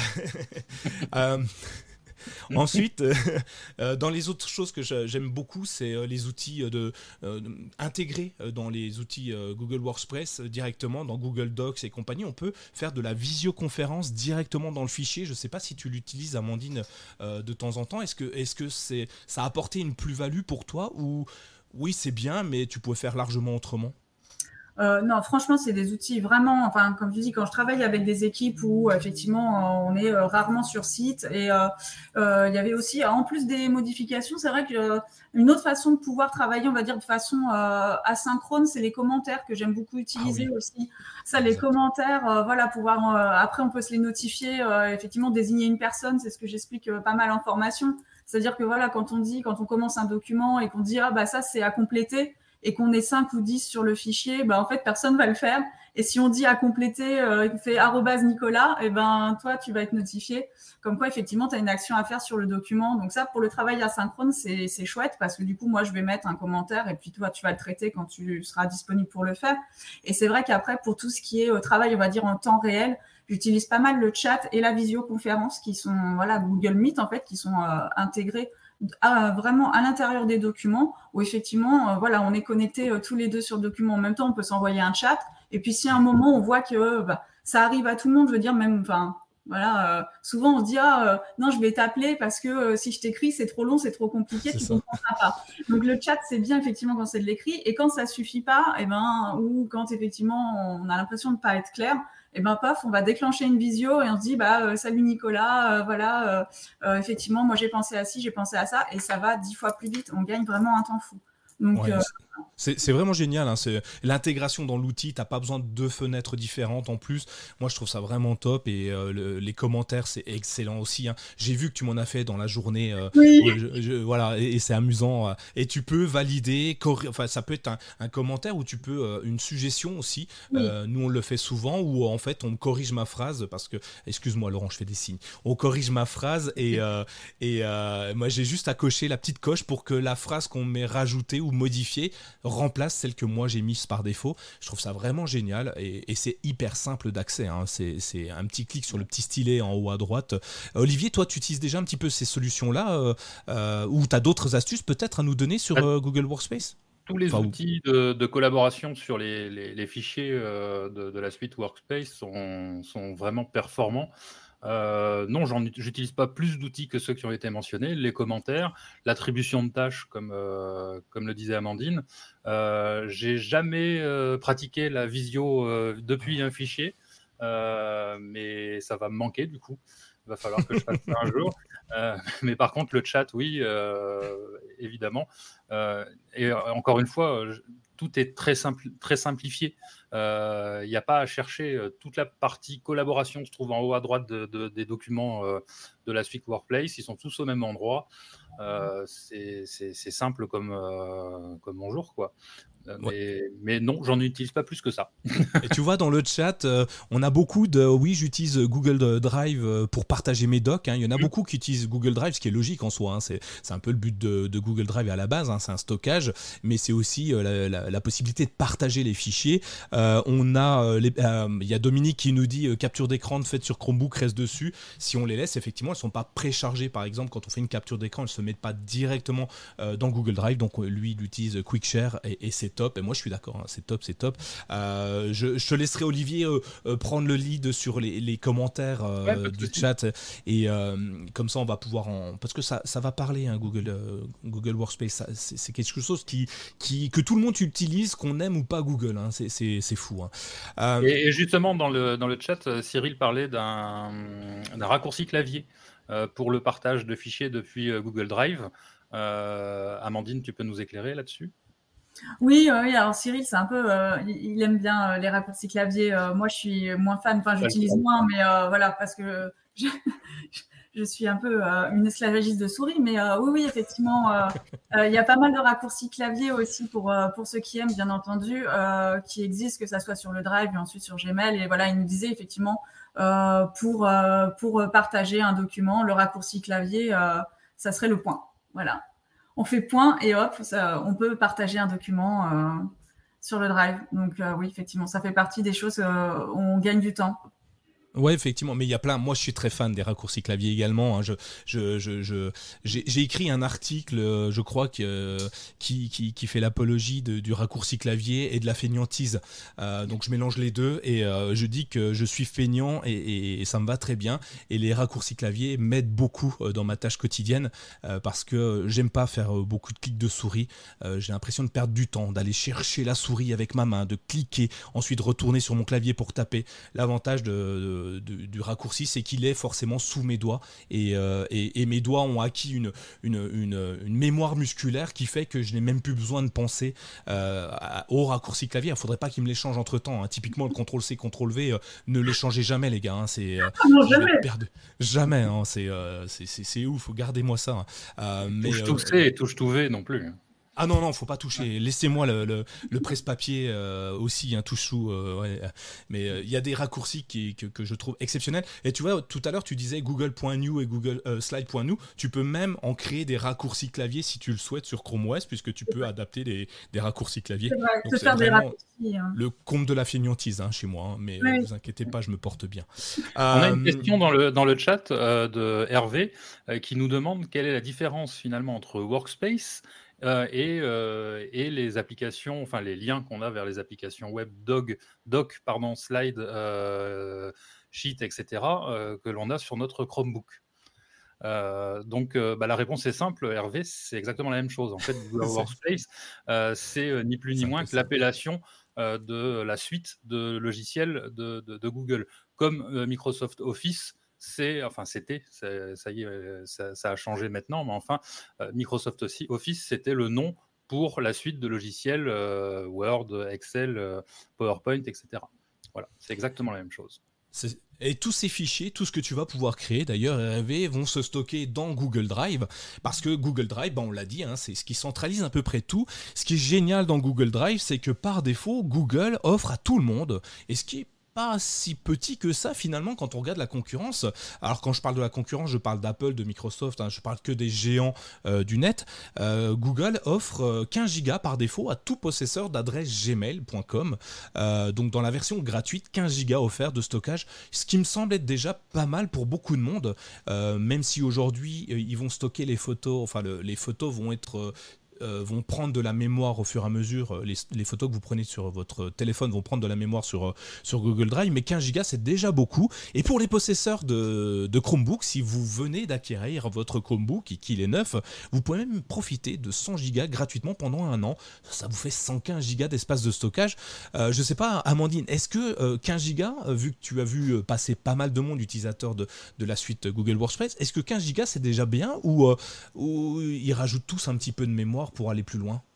euh, Ensuite, euh, dans les autres choses que j'aime beaucoup, c'est euh, les outils de, euh, intégrés dans les outils euh, Google Workspace euh, directement dans Google Docs et compagnie. On peut faire de la visioconférence directement dans le fichier. Je ne sais pas si tu l'utilises, Amandine, euh, de temps en temps. Est-ce que, est-ce que c'est, ça a apporté une plus-value pour toi, ou oui, c'est bien, mais tu pouvais faire largement autrement? Euh, non, franchement, c'est des outils vraiment, enfin, comme tu dis, quand je travaille avec des équipes où effectivement on est euh, rarement sur site, et euh, euh, il y avait aussi, en plus des modifications, c'est vrai que euh, une autre façon de pouvoir travailler, on va dire de façon euh, asynchrone, c'est les commentaires que j'aime beaucoup utiliser. Ah oui. Aussi. Ça, exact. Les commentaires, euh, voilà, pouvoir, euh, après on peut se les notifier, euh, effectivement désigner une personne, c'est ce que j'explique euh, pas mal en formation. C'est-à-dire que voilà, quand on dit, quand on commence un document et qu'on dit ah bah ça c'est à compléter, et qu'on est cinq ou dix sur le fichier, ben en fait, personne va le faire. Et si on dit à compléter, euh, il fait arrobase Nicolas, et ben toi, tu vas être notifié. Comme quoi, effectivement, tu as une action à faire sur le document. Donc ça, pour le travail asynchrone, c'est, c'est chouette parce que du coup, moi, je vais mettre un commentaire et puis toi, tu vas le traiter quand tu seras disponible pour le faire. Et c'est vrai qu'après, pour tout ce qui est au travail, on va dire en temps réel, j'utilise pas mal le chat et la visioconférence qui sont, voilà, Google Meet, en fait, qui sont euh, intégrés À, vraiment à l'intérieur des documents où effectivement euh, voilà, on est connectés euh, tous les deux sur le document en même temps, on peut s'envoyer un chat, et puis si à un moment on voit que euh, bah, ça arrive à tout le monde, je veux dire, même enfin voilà, euh, souvent on se dit ah euh, non, je vais t'appeler parce que euh, si je t'écris c'est trop long, c'est trop compliqué, c'est tu ça. Comprendras pas. Donc le chat c'est bien effectivement quand c'est de l'écrit, et quand ça suffit pas, et ben ou quand effectivement on a l'impression de pas être clair, et ben paf, on va déclencher une visio et on se dit bah euh, salut Nicolas, euh, voilà, euh, euh, effectivement moi j'ai pensé à ci, j'ai pensé à ça, et ça va dix fois plus vite, on gagne vraiment un temps fou. Donc, Ouais, euh, c'est c'est vraiment génial, hein, c'est l'intégration dans l'outil, t'as pas besoin de deux fenêtres différentes en plus. Moi, je trouve ça vraiment top et euh, le- les commentaires, c'est excellent aussi, hein. J'ai vu que tu m'en as fait dans la journée, euh, oui, ouais, je- je- voilà, et, et c'est amusant. euh, Et tu peux valider, corri- enfin, ça peut être un, un commentaire ou tu peux euh, une suggestion aussi. oui, Euh, nous, on le fait souvent où en fait, on me corrige ma phrase parce que, excuse-moi, Laurent, je fais des signes. On corrige ma phrase et euh, et euh, moi, j'ai juste à cocher la petite coche pour que la phrase qu'on m'ait rajoutée ou modifiée remplace celle que moi j'ai mise par défaut. Je trouve ça vraiment génial et, et c'est hyper simple d'accès, hein. C'est, c'est un petit clic sur le petit stylet en haut à droite. Euh, Olivier, toi, tu utilises déjà un petit peu ces solutions-là euh, euh, ou tu as d'autres astuces peut-être à nous donner sur Bah, euh, Google Workspace? tous les Enfin, ou- outils de, de collaboration sur les, les- les fichiers euh, de, de la suite Workspace sont, sont vraiment performants. Euh, non, j'en ut- j'utilise pas plus d'outils que ceux qui ont été mentionnés. Les commentaires, l'attribution de tâches, comme, euh, comme le disait Amandine. Euh, j'ai jamais euh, pratiqué la visio euh, depuis un fichier, euh, mais ça va me manquer du coup. Il va falloir que je fasse ça un jour. Euh, mais par contre, le chat, oui, euh, évidemment. Euh, et euh, encore une fois, je- tout est très, simple, très simplifié. Il n'y a pas à chercher. euh, Toute la partie collaboration se trouve en haut à droite de- de- des documents euh, de la suite Workplace. Ils sont tous au même endroit. Euh, c'est c'est- c'est simple comme, euh, comme bonjour, quoi. Euh, ouais. Mais, mais non, j'en utilise pas plus que ça. Et tu vois, dans le chat, euh, on a beaucoup de. Oui, j'utilise Google Drive euh, pour partager mes docs, hein. Il y en a beaucoup qui utilisent Google Drive, ce qui est logique en soi, hein. C'est, c'est un peu le but de, de Google Drive à la base, hein. C'est un stockage, mais c'est aussi euh, la, la- la possibilité de partager les fichiers. Euh, on a. euh, les- euh, Il y a Dominique qui nous dit euh, capture d'écran faite sur Chromebook reste dessus. Si on les laisse, effectivement, elles ne sont pas préchargées. Par exemple, quand on fait une capture d'écran, elles ne se mettent pas directement euh, dans Google Drive. Donc, euh, lui, il utilise QuickShare et, et c'est top. Et moi, je suis d'accord, hein, c'est top, c'est top. Euh, je, je te laisserai Olivier euh, euh, prendre le lead sur les, les commentaires Ouais, euh, pas de du souci. chat et euh, comme ça on va pouvoir en parce que ça, ça va parler, hein, Google euh, Google Workspace, ça, c'est, c'est quelque chose qui, qui que tout le monde utilise, qu'on aime ou pas Google, hein. c'est, c'est, c'est fou, hein. Euh, Et, et justement, dans le, dans le chat, euh, Cyril parlait d'un d'un raccourci clavier euh, pour le partage de fichiers depuis euh, Google Drive. Euh, Amandine, tu peux nous éclairer là-dessus? oui, euh, oui. Alors Cyril, c'est un peu, euh, il, il aime bien euh, les raccourcis clavier. Euh, moi, je suis moins fan. Enfin, Pas le j'utilise temps. moins, mais euh, voilà, parce que je, je suis un peu euh, une esclavagiste de souris. Mais euh, oui, oui, effectivement, euh, euh, il y a pas mal de raccourcis clavier aussi pour euh, pour ceux qui aiment, bien entendu, euh, qui existent, que ça soit sur le Drive et ensuite sur Gmail. Et voilà, il nous disait effectivement euh, pour euh, pour partager un document, le raccourci clavier, euh, ça serait le point. Voilà. On fait point et hop, ça, on peut partager un document euh, sur le Drive. Donc euh, oui, effectivement, ça fait partie des choses euh, où on gagne du temps. Ouais, effectivement, mais il y a plein. Moi, je suis très fan des raccourcis clavier également, hein. Je, je, je, je- j'ai, j'ai écrit un article, euh, je crois, que, euh, qui, qui, qui fait l'apologie de- du raccourci clavier et de la feignantise. Euh, donc, je mélange les deux et euh, je dis que je suis feignant et, et- et ça me va très bien. Et les raccourcis clavier m'aident beaucoup euh, dans ma tâche quotidienne euh, parce que j'aime pas faire euh, beaucoup de clics de souris. Euh, j'ai l'impression de perdre du temps, d'aller chercher la souris avec ma main, de cliquer, ensuite retourner sur mon clavier pour taper. L'avantage de, de- du, du raccourci, c'est qu'il est forcément sous mes doigts et, euh, et, et mes doigts ont acquis une, une, une, une mémoire musculaire qui fait que je n'ai même plus besoin de penser euh, à- au raccourci clavier. Il ne faudrait pas qu'il me les change entre temps, hein. Typiquement, le contrôle C, contrôle V, euh, ne les changez jamais, les gars, hein. C'est, euh, Ah non, je vais jamais. perdre. Jamais, hein. C'est, euh, c'est, c'est, c'est ouf, gardez-moi ça, hein. Euh, mais Touche tout euh, C et touche tout V non plus. ah non, non, faut pas toucher. Laissez-moi le, le, le presse-papier euh, aussi, un touche-sous. Euh, ouais. Mais il euh, y a des raccourcis qui, que, que je trouve exceptionnels. Et tu vois, tout à l'heure, tu disais Google.new et Google euh, Slide.new. Tu peux même en créer des raccourcis clavier si tu le souhaites sur Chrome O S, puisque tu peux adapter des, des raccourcis clavier. C'est vrai, Donc se c'est faire des vraiment raccourcis. Hein. le compte de la feignantise, hein, chez moi, hein. Mais euh, Oui. vous inquiétez pas, je me porte bien. On a une Euh, question dans le, dans le chat euh, de Hervé euh, qui nous demande quelle est la différence finalement entre Workspace euh, et, euh, et les applications, enfin les liens qu'on a vers les applications web, Dog, Doc, pardon, Slide, euh, Sheet, et cetera, euh, que l'on a sur notre Chromebook. Euh, donc euh, bah, la réponse est simple, Hervé, c'est exactement la même chose. En fait, Google c'est Workspace, euh, c'est euh, ni plus ni c'est un moins peu que ça. l'appellation euh, de la suite de logiciels de, de, de Google. Comme euh, Microsoft Office, c'est, enfin c'était, c'est- ça y est, euh, ça, ça a changé maintenant, mais enfin, euh, Microsoft aussi, Office, c'était le nom pour la suite de logiciels euh, Word, Excel, euh, PowerPoint, et cetera. Voilà, c'est exactement la même chose. C'est... Et tous ces fichiers, tout ce que tu vas pouvoir créer d'ailleurs, R R V, vont se stocker dans Google Drive, parce que Google Drive, ben on l'a dit, hein, c'est ce qui centralise à peu près tout. Ce qui est génial dans Google Drive, c'est que par défaut, Google offre à tout le monde, et ce qui est pas si petit que ça finalement quand on regarde la concurrence. Alors quand je parle de la concurrence, je parle d'Apple, de Microsoft, hein, je parle que des géants euh, du net. Euh, Google offre euh, quinze gigas par défaut à tout possesseur d'adresse gmail point com. Euh, donc dans la version gratuite, quinze gigas offerts de stockage, ce qui me semble être déjà pas mal pour beaucoup de monde, euh, même si aujourd'hui euh, ils vont stocker les photos, enfin le, les photos vont être... Euh, Euh, vont prendre de la mémoire au fur et à mesure, les, les photos que vous prenez sur votre téléphone vont prendre de la mémoire sur, sur Google Drive, mais quinze gigas c'est déjà beaucoup. Et pour les possesseurs de, de Chromebook, si vous venez d'acquérir votre Chromebook et qu'il est neuf, vous pouvez même profiter de cent gigas gratuitement pendant un an. Ça vous fait cent quinze gigas d'espace de stockage. Euh, je sais pas, Amandine, est-ce que euh, quinze gigas, vu que tu as vu passer pas mal de monde utilisateur de, de la suite Google Workspace, est-ce que quinze gigas c'est déjà bien ou, euh, ou ils rajoutent tous un petit peu de mémoire pour aller plus loin?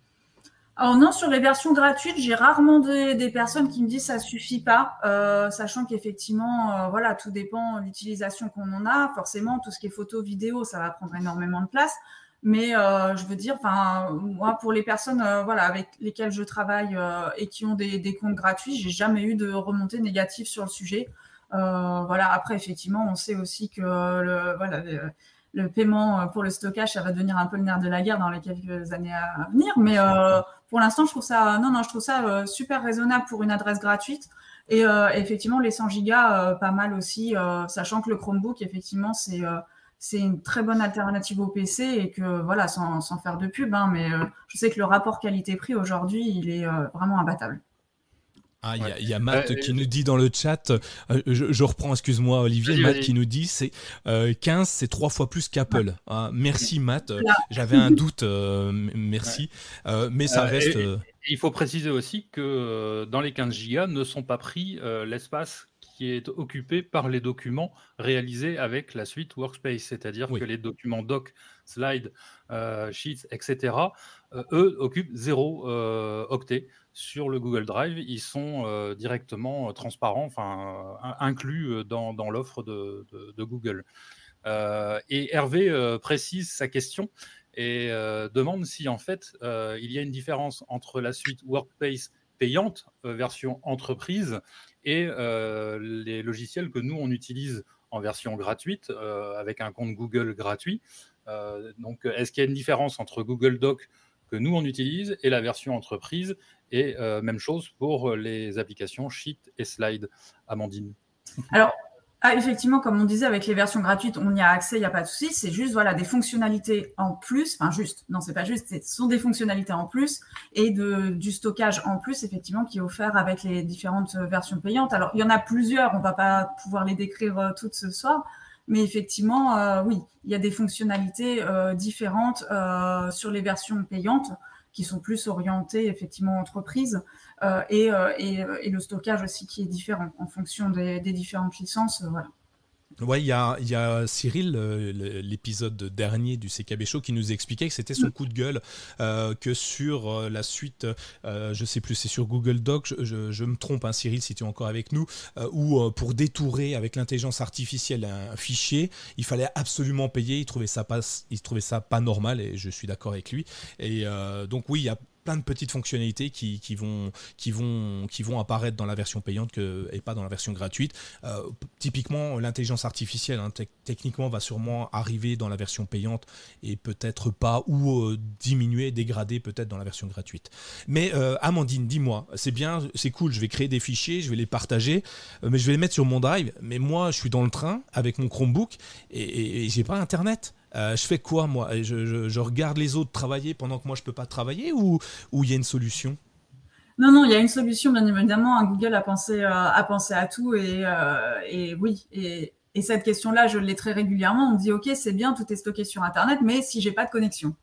Alors non, sur les versions gratuites, j'ai rarement des, des personnes qui me disent ça suffit pas, euh, sachant qu'effectivement, euh, voilà, tout dépend de l'utilisation qu'on en a. Forcément, tout ce qui est photo, vidéo, ça va prendre énormément de place. Mais euh, je veux dire, enfin, moi, pour les personnes, euh, voilà, avec lesquelles je travaille euh, et qui ont des, des comptes gratuits, j'ai jamais eu de remontée négative sur le sujet. Euh, voilà. Après, effectivement, on sait aussi que le, voilà. Le, le paiement pour le stockage, ça va devenir un peu le nerf de la guerre dans les quelques années à venir. Mais euh, pour l'instant, je trouve ça, non, non, je trouve ça euh, super raisonnable pour une adresse gratuite. Et euh, effectivement, les cent gigas, euh, pas mal aussi, euh, sachant que le Chromebook, effectivement, c'est, euh, c'est une très bonne alternative au P C et que, voilà, sans, sans faire de pub, hein, mais euh, je sais que le rapport qualité-prix aujourd'hui, il est euh, vraiment imbattable. Ah, il ouais. y, y a Matt euh, qui euh, nous dit dans le chat, euh, je, je reprends, excuse-moi Olivier, Matt qui nous dit c'est euh, quinze, c'est trois fois plus qu'Apple. Ouais. Ah, merci Matt, euh, j'avais un doute, euh, merci, ouais. euh, mais ça reste... Et, et il faut préciser aussi que dans les quinze gigas ne sont pas pris euh, l'espace qui est occupé par les documents réalisés avec la suite Workspace, c'est-à-dire oui. que les documents doc, slide, euh, sheets, et cetera, euh, eux occupent zéro euh, octet. Sur le Google Drive, ils sont euh, directement euh, transparents, enfin euh, inclus dans, dans l'offre de, de, de Google. Euh, et Hervé euh, précise sa question et euh, demande si en fait euh, il y a une différence entre la suite Workspace payante, euh, version entreprise, et euh, les logiciels que nous on utilise en version gratuite, euh, avec un compte Google gratuit. Euh, donc, est-ce qu'il y a une différence entre Google Doc que nous on utilise et la version entreprise? Et euh, même chose pour les applications Sheet et Slide. Amandine. Alors, ah, effectivement, comme on disait, avec les versions gratuites, on y a accès, il n'y a pas de souci. C'est juste voilà, des fonctionnalités en plus. Enfin, juste, non, c'est pas juste, ce sont des fonctionnalités en plus et de, du stockage en plus, effectivement, qui est offert avec les différentes versions payantes. Alors, il y en a plusieurs, on ne va pas pouvoir les décrire toutes ce soir. Mais effectivement, euh, oui, il y a des fonctionnalités euh, différentes euh, sur les versions payantes qui sont plus orientées effectivement entreprises euh, et, euh, et, et le stockage aussi qui est différent en fonction des, des différentes licences. Euh, voilà. Ouais, il y a, y a Cyril, euh, l'épisode dernier du C K B Show, qui nous expliquait que c'était son coup de gueule, euh, que sur euh, la suite, euh, je sais plus, c'est sur Google Doc, je, je, je me trompe, hein, Cyril, si tu es encore avec nous, euh, où euh, pour détourer avec l'intelligence artificielle un, un fichier, il fallait absolument payer. Il trouvait ça pas, il trouvait ça pas normal, et je suis d'accord avec lui. Et euh, donc oui, il y a plein de petites fonctionnalités qui, qui, vont, qui, vont, qui vont apparaître dans la version payante que, et pas dans la version gratuite. Euh, typiquement, l'intelligence artificielle, hein, te- techniquement, va sûrement arriver dans la version payante et peut-être pas, ou euh, diminuer, dégrader peut-être dans la version gratuite. Mais euh, Amandine, dis-moi, c'est bien, c'est cool, je vais créer des fichiers, je vais les partager, euh, mais je vais les mettre sur mon drive. Mais moi, je suis dans le train avec mon Chromebook et, et, et j'ai pas Internet. Euh, je fais quoi, moi? je, je, je regarde les autres travailler pendant que moi, je ne peux pas travailler, ou il y a une solution? Non, non, il y a une solution, bien évidemment. Hein, Google a pensé, euh, a pensé à tout. Et, euh, et oui, et, et cette question-là, je l'ai très régulièrement. On me dit, OK, c'est bien, tout est stocké sur Internet, mais si j'ai pas de connexion.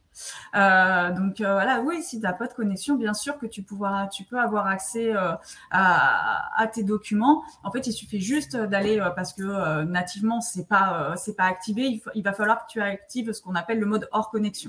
Euh, donc euh, voilà, oui, si tu n'as pas de connexion, bien sûr que tu, pourras, tu peux avoir accès euh, à, à tes documents. En fait, il suffit juste d'aller, euh, parce que euh, nativement, c'est pas, euh, c'est pas activé, il, faut, il va falloir que tu actives ce qu'on appelle le mode hors connexion.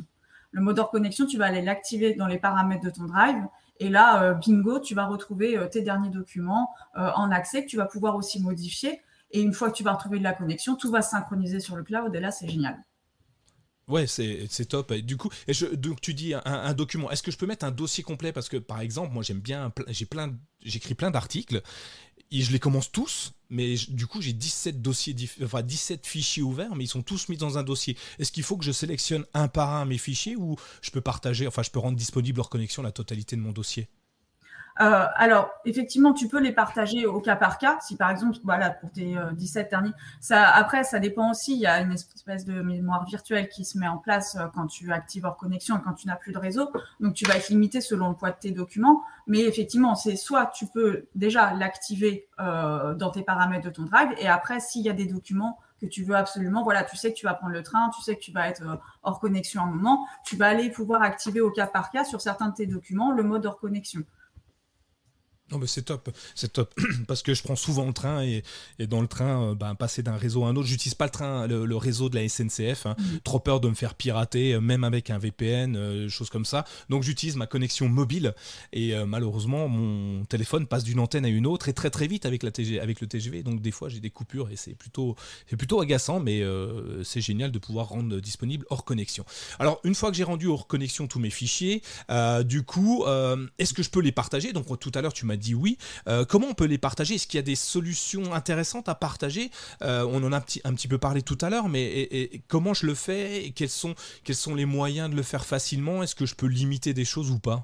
Le mode hors connexion, tu vas aller l'activer dans les paramètres de ton Drive. Et là, euh, bingo, tu vas retrouver euh, tes derniers documents euh, en accès que tu vas pouvoir aussi modifier. Et une fois que tu vas retrouver de la connexion, tout va se synchroniser sur le cloud. Et là, c'est génial. Ouais, c'est c'est top. Et du coup, et je, donc tu dis un, un document. Est-ce que je peux mettre un dossier complet? Parce que par exemple, moi j'aime bien, j'ai plein, j'écris plein d'articles et je les commence tous, mais je- du coup j'ai dix-sept dossiers, diff- enfin dix-sept fichiers ouverts, mais ils sont tous mis dans un dossier. Est-ce qu'il faut que je sélectionne un par un mes fichiers ou je peux partager, enfin je peux rendre disponible hors connexion la totalité de mon dossier? Euh, alors, effectivement, tu peux les partager au cas par cas. Si par exemple, voilà, pour tes euh, dix-sept derniers, ça, après, ça dépend aussi. Il y a une espèce de mémoire virtuelle qui se met en place euh, quand tu actives hors connexion et quand tu n'as plus de réseau. Donc, tu vas être limité selon le poids de tes documents. Mais effectivement, c'est soit tu peux déjà l'activer euh, dans tes paramètres de ton Drive, et après, s'il y a des documents que tu veux absolument, voilà, tu sais que tu vas prendre le train, tu sais que tu vas être euh, hors connexion à un moment, tu vas aller pouvoir activer au cas par cas sur certains de tes documents le mode hors connexion. Non, mais c'est top, c'est top, parce que je prends souvent le train et, et dans le train, euh, ben, passer d'un réseau à un autre, j'utilise pas le train, le, le réseau de la S N C F, hein. Mhm. Trop peur de me faire pirater, euh, même avec un V P N, euh, choses comme ça. Donc j'utilise ma connexion mobile et euh, malheureusement mon téléphone passe d'une antenne à une autre et très très vite avec la T G, avec le T G V. Donc des fois j'ai des coupures et c'est plutôt, c'est plutôt agaçant, mais euh, c'est génial de pouvoir rendre disponible hors connexion. Alors une fois que j'ai rendu hors connexion tous mes fichiers, euh, du coup, euh, est-ce que je peux les partager? Donc tout à l'heure tu m'as dit oui. Euh, comment on peut les partager? Est-ce qu'il y a des solutions intéressantes à partager? Euh, On en a un petit, un petit peu parlé tout à l'heure, mais et- et comment je le fais? Et quels sont, quels sont les moyens de le faire facilement? Est-ce que je peux limiter des choses ou pas?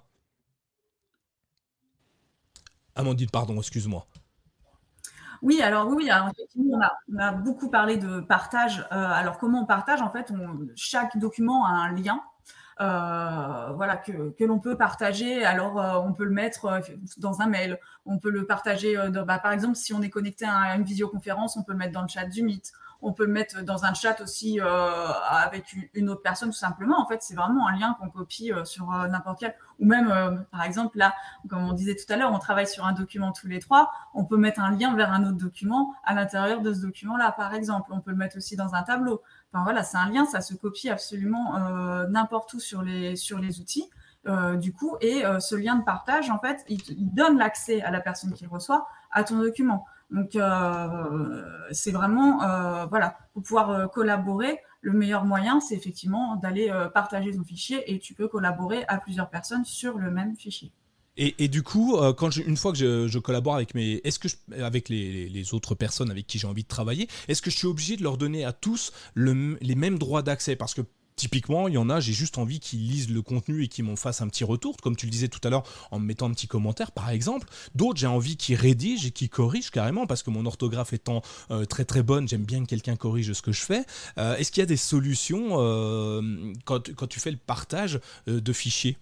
Amandine, pardon, excuse-moi. Oui, alors oui, oui, alors effectivement, on a, on a beaucoup parlé de partage. Euh, alors comment on partage? En fait, on- chaque document a un lien. Euh, voilà, que, que l'on peut partager. Alors, euh, on peut le mettre euh, dans un mail, on peut le partager, euh, dans- bah, par exemple, si on est connecté à une visioconférence, on peut le mettre dans le chat du Meet, on peut le mettre dans un chat aussi euh, avec une, une autre personne, tout simplement. En fait, c'est vraiment un lien qu'on copie euh, sur euh, n'importe quel. Ou même, euh, par exemple, là, comme on disait tout à l'heure, on travaille sur un document tous les trois, on peut mettre un lien vers un autre document à l'intérieur de ce document-là, par exemple. On peut le mettre aussi dans un tableau. Enfin voilà, c'est un lien, ça se copie absolument euh, n'importe où sur les, sur les outils. Euh, du coup, et euh, ce lien de partage, en fait, il, il donne l'accès à la personne qui le reçoit à ton document. Donc, euh, c'est vraiment, euh, voilà, pour pouvoir euh, collaborer, le meilleur moyen, c'est effectivement d'aller euh, partager son fichier et tu peux collaborer à plusieurs personnes sur le même fichier. Et, et du coup, euh, quand je- une fois que je, je collabore avec mes, est-ce que je- avec les, les- les autres personnes avec qui j'ai envie de travailler, est-ce que je suis obligé de leur donner à tous le m- les mêmes droits d'accès? Parce que typiquement, il y en a, j'ai juste envie qu'ils lisent le contenu et qu'ils m'en fassent un petit retour, comme tu le disais tout à l'heure, en me mettant un petit commentaire, par exemple. D'autres, j'ai envie qu'ils rédigent et qu'ils corrigent carrément, parce que mon orthographe étant euh, très très bonne, j'aime bien que quelqu'un corrige ce que je fais. Euh, est-ce qu'il y a des solutions euh, quand, quand tu fais le partage euh, de fichiers?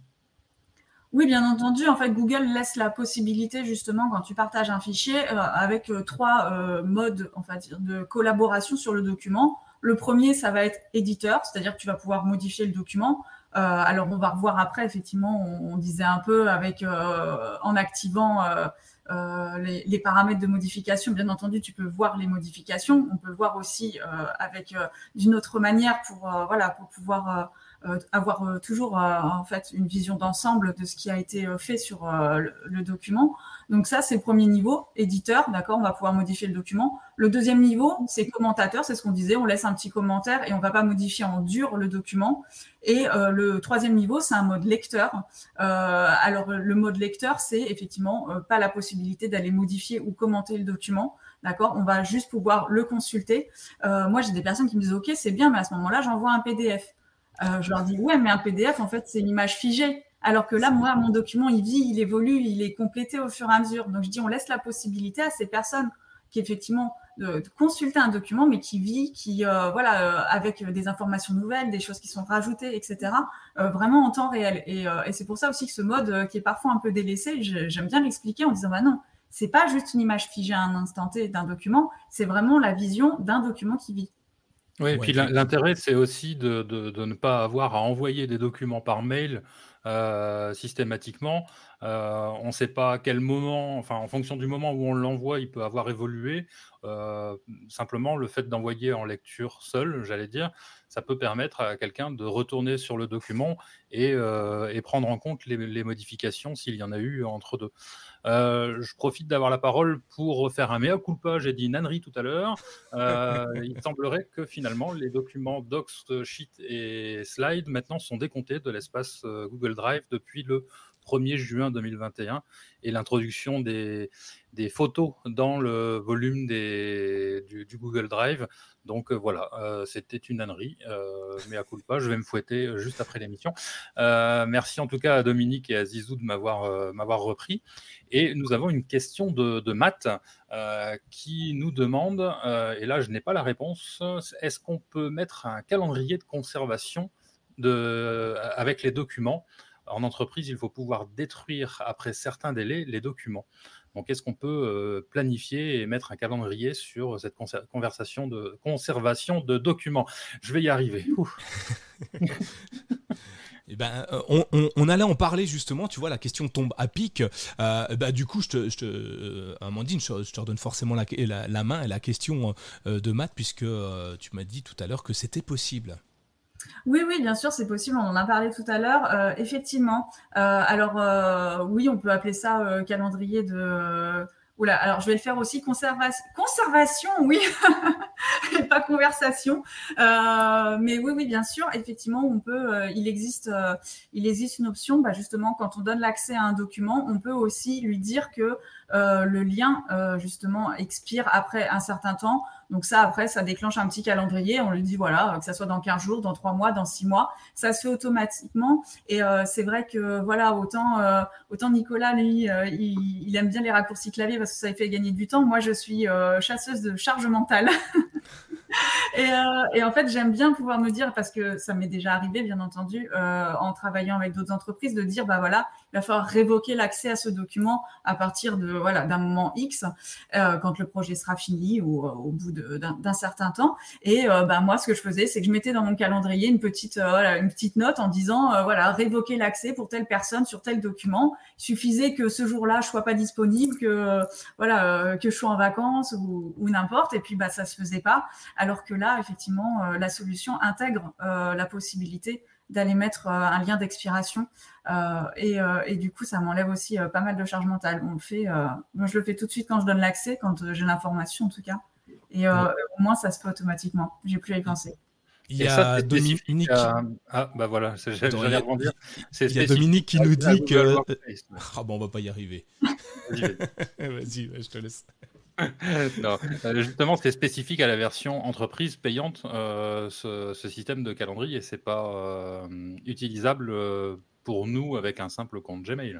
Oui, bien entendu. En fait, Google laisse la possibilité, justement, quand tu partages un fichier, euh, avec euh, trois euh, modes en fait, de collaboration sur le document. Le premier, ça va être éditeur, c'est-à-dire que tu vas pouvoir modifier le document. Euh, alors, on va revoir après, effectivement, on, on disait un peu avec euh, en activant euh, euh, les, les paramètres de modification. Bien entendu, tu peux voir les modifications. On peut le voir aussi euh, avec euh, d'une autre manière pour euh, voilà pour pouvoir euh, euh, avoir euh, toujours euh, en fait une vision d'ensemble de ce qui a été euh, fait sur euh, le, le document. Donc ça, c'est le premier niveau, éditeur, d'accord, on va pouvoir modifier le document. Le deuxième niveau, c'est commentateur, c'est ce qu'on disait, on laisse un petit commentaire et on va pas modifier en dur le document. Et euh, le troisième niveau, c'est un mode lecteur. Euh, alors le mode lecteur, c'est effectivement euh, pas la possibilité d'aller modifier ou commenter le document. D'accord, on va juste pouvoir le consulter. Euh, moi, j'ai des personnes qui me disent, OK, c'est bien, mais à ce moment-là, j'envoie un P D F. Euh, je leur dis, ouais, mais un P D F, en fait, c'est une image figée. Alors que là, moi, mon document, il vit, il évolue, il est complété au fur et à mesure. Donc, je dis, on laisse la possibilité à ces personnes qui, effectivement, de, de consulter un document, mais qui vit, qui, euh, voilà, euh, avec des informations nouvelles, des choses qui sont rajoutées, et cetera, euh, vraiment en temps réel. Et, euh, et c'est pour ça aussi que ce mode, euh, qui est parfois un peu délaissé, je- j'aime bien l'expliquer en disant, bah non, c'est pas juste une image figée à un instant T d'un document, c'est vraiment la vision d'un document qui vit. Oui, et Ouais, puis l'in- effectivement. l'intérêt, c'est aussi de, de- de ne pas avoir à envoyer des documents par mail euh, systématiquement. Euh, on ne sait pas à quel moment, enfin en fonction du moment où on l'envoie, il peut avoir évolué. Euh, simplement, le fait d'envoyer en lecture seule, j'allais dire, ça peut permettre à quelqu'un de retourner sur le document et, euh, et prendre en compte les, les modifications s'il y en a eu entre deux. Euh, je profite d'avoir la parole pour faire un mea culpa. J'ai dit une ânerie tout à l'heure. Euh, il semblerait que finalement, les documents Docs, Sheet et Slide maintenant sont décomptés de l'espace euh, Google Drive depuis le premier juin deux mille vingt et un et l'introduction des, des photos dans le volume des, du, du Google Drive. Donc euh, voilà, euh, c'était une ânerie, euh, mais à culpa, je vais me fouetter euh, juste après l'émission. Euh, merci en tout cas à Dominique et à Zizou de m'avoir euh, m'avoir repris. Et nous avons une question de, de Matt euh, qui nous demande, euh, et là je n'ai pas la réponse, est-ce qu'on peut mettre un calendrier de conservation de, avec les documents? En entreprise, il faut pouvoir détruire après certains délais les documents. Donc, est-ce qu'on peut euh, planifier et mettre un calendrier sur cette conser- conversation de conservation de documents? Je vais y arriver. Eh ben, euh, on, on, on allait en parler justement, tu vois, la question tombe à pic. Euh, bah, du coup, je te, je te, euh, Amandine, je, je te redonne forcément la, la, la main et la question euh, de Matt, puisque euh, tu m'as dit tout à l'heure que c'était possible. Oui, oui, bien sûr, c'est possible. On en a parlé tout à l'heure. Euh, effectivement. Euh, alors, euh, oui, on peut appeler ça euh, calendrier de. Euh, oula, alors je vais le faire aussi. Conserva- conservation, oui, et pas conversation. Euh, mais oui, oui, bien sûr. Effectivement, on peut. Euh, il existe, euh, il existe une option. Bah, justement, quand on donne l'accès à un document, on peut aussi lui dire que euh, le lien, euh, justement, expire après un certain temps. Donc ça, après, ça déclenche un petit calendrier. On lui dit, voilà, que ça soit dans quinze jours, dans trois mois, dans six mois. Ça se fait automatiquement. Et euh, c'est vrai que, voilà, autant, euh, autant Nicolas, lui, euh, il, il aime bien les raccourcis clavier parce que ça lui fait gagner du temps. Moi, je suis euh, chasseuse de charge mentale. Et, euh, et en fait, j'aime bien pouvoir me dire, parce que ça m'est déjà arrivé, bien entendu, euh, en travaillant avec d'autres entreprises, de dire, bah voilà, il va falloir révoquer l'accès à ce document à partir de voilà d'un moment X, euh, quand le projet sera fini ou euh, au bout de, d'un, d'un certain temps. Et euh, bah moi, ce que je faisais, c'est que je mettais dans mon calendrier une petite euh, voilà une petite note en disant, euh, voilà, révoquer l'accès pour telle personne sur tel document. Il suffisait que ce jour-là, je sois pas disponible, que euh, voilà euh, que je sois en vacances ou, ou n'importe. Et puis bah ça se faisait pas. Alors que là, effectivement, euh, la solution intègre euh, la possibilité d'aller mettre euh, un lien d'expiration euh, et, euh, et du coup, ça m'enlève aussi euh, pas mal de charge mentale. On le fait, euh, moi, je le fais tout de suite quand je donne l'accès, quand euh, j'ai l'information en tout cas, et euh, ouais. Au moins ça se fait automatiquement. J'ai plus à y penser. Il y a Dominique. À... Ah, bah voilà, j'allais rebondir. Il y a Dominique qui nous dit que. Ah bon, on va pas y arriver. Vas-y, vas-y, je te laisse. Non, justement, c'est spécifique à la version entreprise payante, euh, ce, ce système de calendrier, et c'est pas euh, utilisable pour nous avec un simple compte Gmail.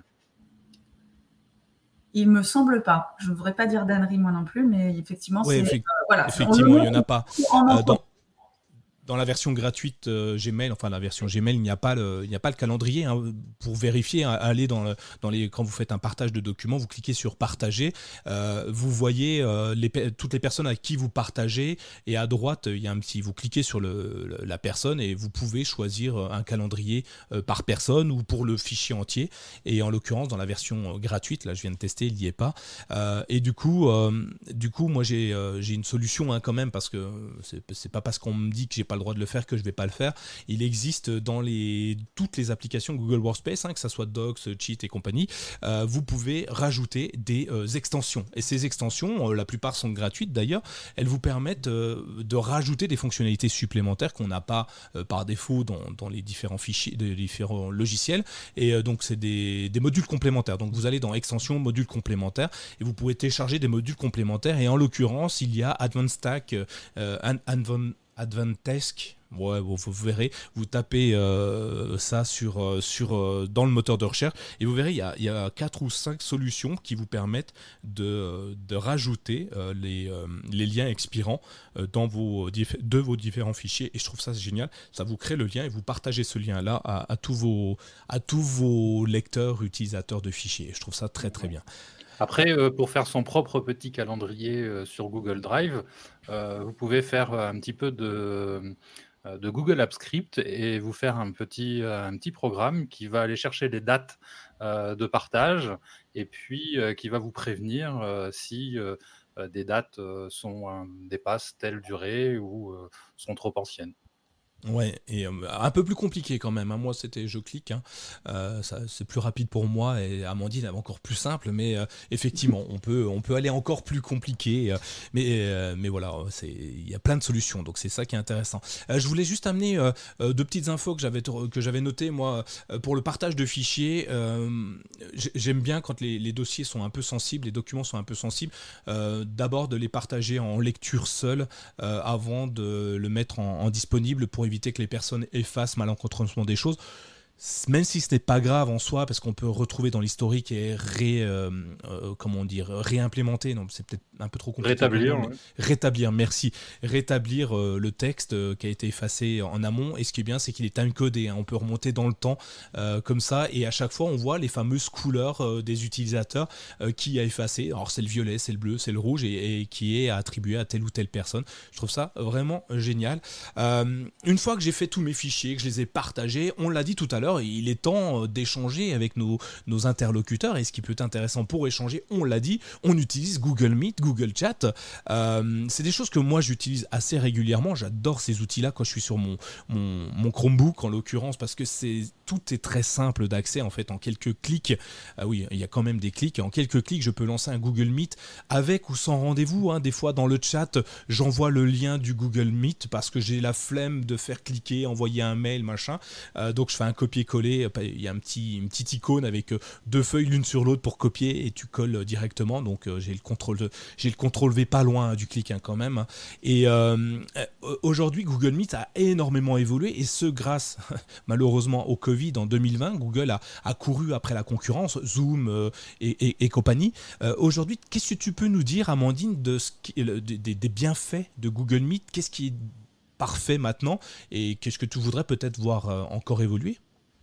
Il me semble pas. Je ne voudrais pas dire d'ânerie moi non plus, mais effectivement, ouais, c'est effect- euh, voilà. Effectivement, il n'y en a pas. Euh, dans... Dans la version gratuite euh, Gmail, enfin la version Gmail, il n'y a pas le, il n'y a pas le calendrier. Hein. Pour vérifier, hein, allez dans, le, dans les, quand vous faites un partage de documents, vous cliquez sur partager, euh, vous voyez euh, les, toutes les personnes avec qui vous partagez, et à droite, il y a un petit, vous cliquez sur le, le, la personne et vous pouvez choisir un calendrier euh, par personne ou pour le fichier entier. Et en l'occurrence, dans la version gratuite, là je viens de tester, il n'y est pas. Euh, et du coup, euh, du coup, moi j'ai, euh, j'ai une solution hein, quand même, parce que c'est, c'est pas parce qu'on me dit que j'ai pas le droit de le faire que je vais pas le faire. Il existe dans les, toutes les applications Google Workspace, hein, que ça soit Docs, Cheat et compagnie, euh, vous pouvez rajouter des euh, extensions. Et ces extensions, euh, la plupart sont gratuites d'ailleurs, elles vous permettent euh, de rajouter des fonctionnalités supplémentaires qu'on n'a pas euh, par défaut dans, dans les différents fichiers, les différents logiciels. Et euh, donc c'est des, des modules complémentaires. Donc vous allez dans extensions, modules complémentaires, et vous pouvez télécharger des modules complémentaires. Et en l'occurrence, il y a Advanced Stack, euh, Advanced Advantesk, ouais, vous, vous verrez, vous tapez euh, ça sur, euh, sur, euh, dans le moteur de recherche et vous verrez, il y a, il y a quatre ou cinq solutions qui vous permettent de, de rajouter euh, les, euh, les liens expirants euh, dans vos, de vos différents fichiers, et je trouve ça génial. Ça vous crée le lien et vous partagez ce lien-là à, à, tous vos, à tous vos lecteurs, utilisateurs de fichiers. Je trouve ça très très bien. Après, euh, pour faire son propre petit calendrier euh, sur Google Drive, euh, vous pouvez faire un petit peu de, de Google Apps Script et vous faire un petit, un petit programme qui va aller chercher les dates euh, de partage et puis euh, qui va vous prévenir euh, si euh, euh, des dates euh, sont, euh, dépassent telle durée ou euh, sont trop anciennes. Ouais, et euh, un peu plus compliqué quand même, hein. Moi, c'était je clique, hein. Euh, ça, c'est plus rapide pour moi et Amandine avait encore plus simple, mais euh, effectivement, on peut, on peut aller encore plus compliqué. euh, mais, euh, mais voilà, c'est, il y a plein de solutions, donc c'est ça qui est intéressant. Euh, je voulais juste amener euh, euh, deux petites infos que j'avais, que j'avais notées, moi, euh, pour le partage de fichiers. Euh, j'ai- j'aime bien quand les, les dossiers sont un peu sensibles, les documents sont un peu sensibles, euh, d'abord de les partager en lecture seule euh, avant de le mettre en, en disponible pour éviter que les personnes effacent malencontreusement des choses. Même si ce n'est pas grave en soi, parce qu'on peut retrouver dans l'historique et ré, euh, euh, comment dire, réimplémenter, non, c'est peut-être un peu trop compliqué comme Rétablir, mot, mais ouais. rétablir, merci, rétablir euh, le texte euh, qui a été effacé en amont. Et ce qui est bien, c'est qu'il est timecodé, hein. On peut remonter dans le temps euh, comme ça, et à chaque fois, on voit les fameuses couleurs euh, des utilisateurs euh, qui a effacé. Alors c'est le violet, c'est le bleu, c'est le rouge, et, et qui est attribué à telle ou telle personne. Je trouve ça vraiment génial. Euh, une fois que j'ai fait tous mes fichiers, que je les ai partagés, on l'a dit tout à l'heure, il est temps d'échanger avec nos, nos interlocuteurs, et ce qui peut être intéressant pour échanger, on l'a dit, on utilise Google Meet, Google Chat. Euh, c'est des choses que moi j'utilise assez régulièrement. J'adore ces outils-là quand je suis sur mon, mon, mon Chromebook en l'occurrence, parce que c'est, tout est très simple d'accès en fait, en quelques clics. Ah oui, il y a quand même des clics. En quelques clics, je peux lancer un Google Meet avec ou sans rendez-vous, hein. Des fois dans le chat, j'envoie le lien du Google Meet parce que j'ai la flemme de faire cliquer, envoyer un mail, machin. Euh, donc je fais un copier-coller. Il y a un petit, une petite icône avec deux feuilles l'une sur l'autre pour copier, et tu colles directement. Donc euh, j'ai le contrôle de, j'ai le contrôle V pas loin, hein, du clic, hein, quand même. Et euh, aujourd'hui, Google Meet a énormément évolué, et ce grâce malheureusement au Covid en deux mille vingt. Google a, a couru après la concurrence, Zoom euh, et, et, et compagnie. Euh, aujourd'hui, qu'est-ce que tu peux nous dire, Amandine, de ce qui, des, des, des bienfaits de Google Meet? Qu'est-ce qui est parfait maintenant, et qu'est-ce que tu voudrais peut-être voir euh, encore évoluer?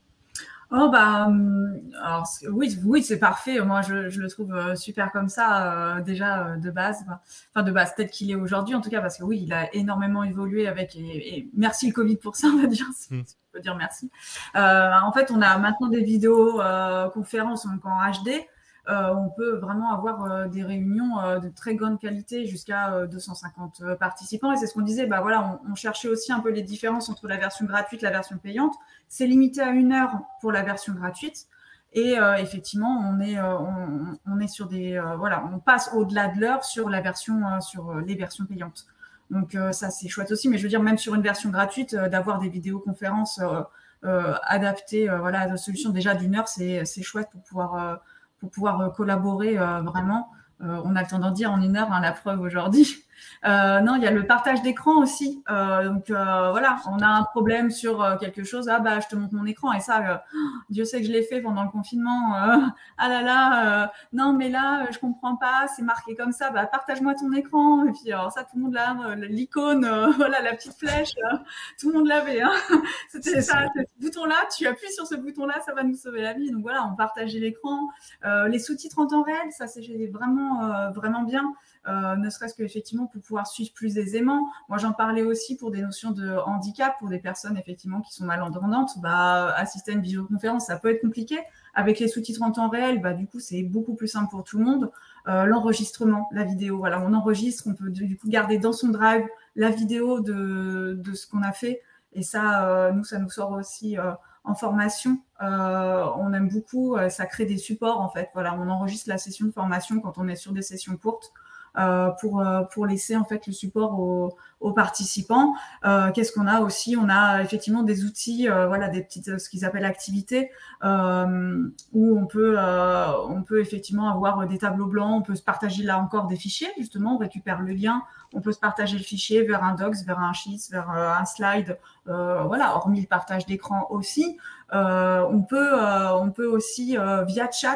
Oh bah alors oui oui c'est parfait, moi je, je le trouve euh, super comme ça euh, déjà euh, de base, enfin de base tel qu'il est aujourd'hui en tout cas, parce que oui il a énormément évolué avec, et, et merci le Covid pour ça, on va dire, si Mm. on peut dire merci. Euh, en fait on a maintenant des vidéos euh, conférences donc en H D. Euh, on peut vraiment avoir euh, des réunions euh, de très grande qualité jusqu'à euh, deux cent cinquante euh, participants, et c'est ce qu'on disait, bah voilà, on, on cherchait aussi un peu les différences entre la version gratuite et la version payante. C'est limité à une heure pour la version gratuite, et euh, effectivement on est euh, on, on est sur des euh, voilà, on passe au-delà de l'heure sur la version euh, sur les versions payantes. Donc euh, ça c'est chouette aussi, mais je veux dire même sur une version gratuite euh, d'avoir des vidéoconférences euh, euh, adaptées euh, voilà, à la solution déjà d'une heure, c'est c'est chouette pour pouvoir euh, pour pouvoir collaborer euh, vraiment. Euh, on a le temps d'en dire en une heure, hein, la preuve aujourd'hui. Euh, non, il y a le partage d'écran aussi. Euh, donc euh, voilà, on a un problème sur euh, quelque chose. Ah bah, je te montre mon écran, et ça, euh, Dieu sait que je l'ai fait pendant le confinement. Euh, ah là là, euh, non mais là, je comprends pas, c'est marqué comme ça. Bah, partage-moi ton écran. Et puis alors ça, tout le monde l'a, euh, l'icône, euh, voilà, la petite flèche, euh, tout le monde l'avait. Hein. C'était ça, ce bouton-là. Tu appuies sur ce bouton-là, ça va nous sauver la vie. Donc voilà, on partageait l'écran. Euh, les sous-titres en temps réel, ça c'est vraiment euh, vraiment bien. Euh, ne serait-ce qu'effectivement pour pouvoir suivre plus aisément. Moi, j'en parlais aussi pour des notions de handicap, pour des personnes effectivement qui sont malentendantes. Bah, assister à une visioconférence, ça peut être compliqué. Avec les sous-titres en temps réel, bah, du coup, c'est beaucoup plus simple pour tout le monde. Euh, l'enregistrement, la vidéo, voilà, on enregistre, on peut du coup garder dans son drive la vidéo de, de ce qu'on a fait. Et ça, euh, nous, ça nous sort aussi euh, en formation. Euh, on aime beaucoup, euh, ça crée des supports en fait. Voilà, on enregistre la session de formation quand on est sur des sessions courtes. Euh, pour euh, pour laisser en fait le support aux, aux participants. Euh, qu'est-ce qu'on a aussi? On a effectivement des outils, euh, voilà, des petites, ce qu'ils appellent activités, euh, où on peut euh, on peut effectivement avoir des tableaux blancs. On peut se partager là encore des fichiers, justement, on récupère le lien, on peut se partager le fichier vers un docs, vers un sheets, vers euh, un slide, euh, voilà, hormis le partage d'écran aussi. Euh, on peut euh, on peut aussi euh, via chat.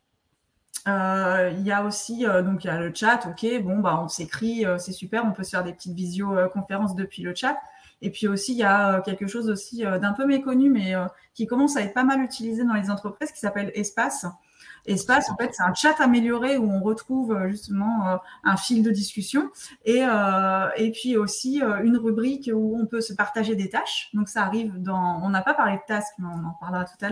Euh, il y a aussi euh, donc il y a le chat, ok, bon bah on s'écrit, euh, c'est super, on peut se faire des petites visioconférences depuis le chat. Et puis aussi il y a euh, quelque chose aussi euh, d'un peu méconnu, mais euh, qui commence à être pas mal utilisé dans les entreprises, qui s'appelle Espace. Espace, en fait, c'est un chat amélioré où on retrouve euh, justement euh, un fil de discussion, et, euh, et puis aussi euh, une rubrique où on peut se partager des tâches. Donc ça arrive dans, on n'a pas parlé de tasks, mais on en parlera tout à l'heure.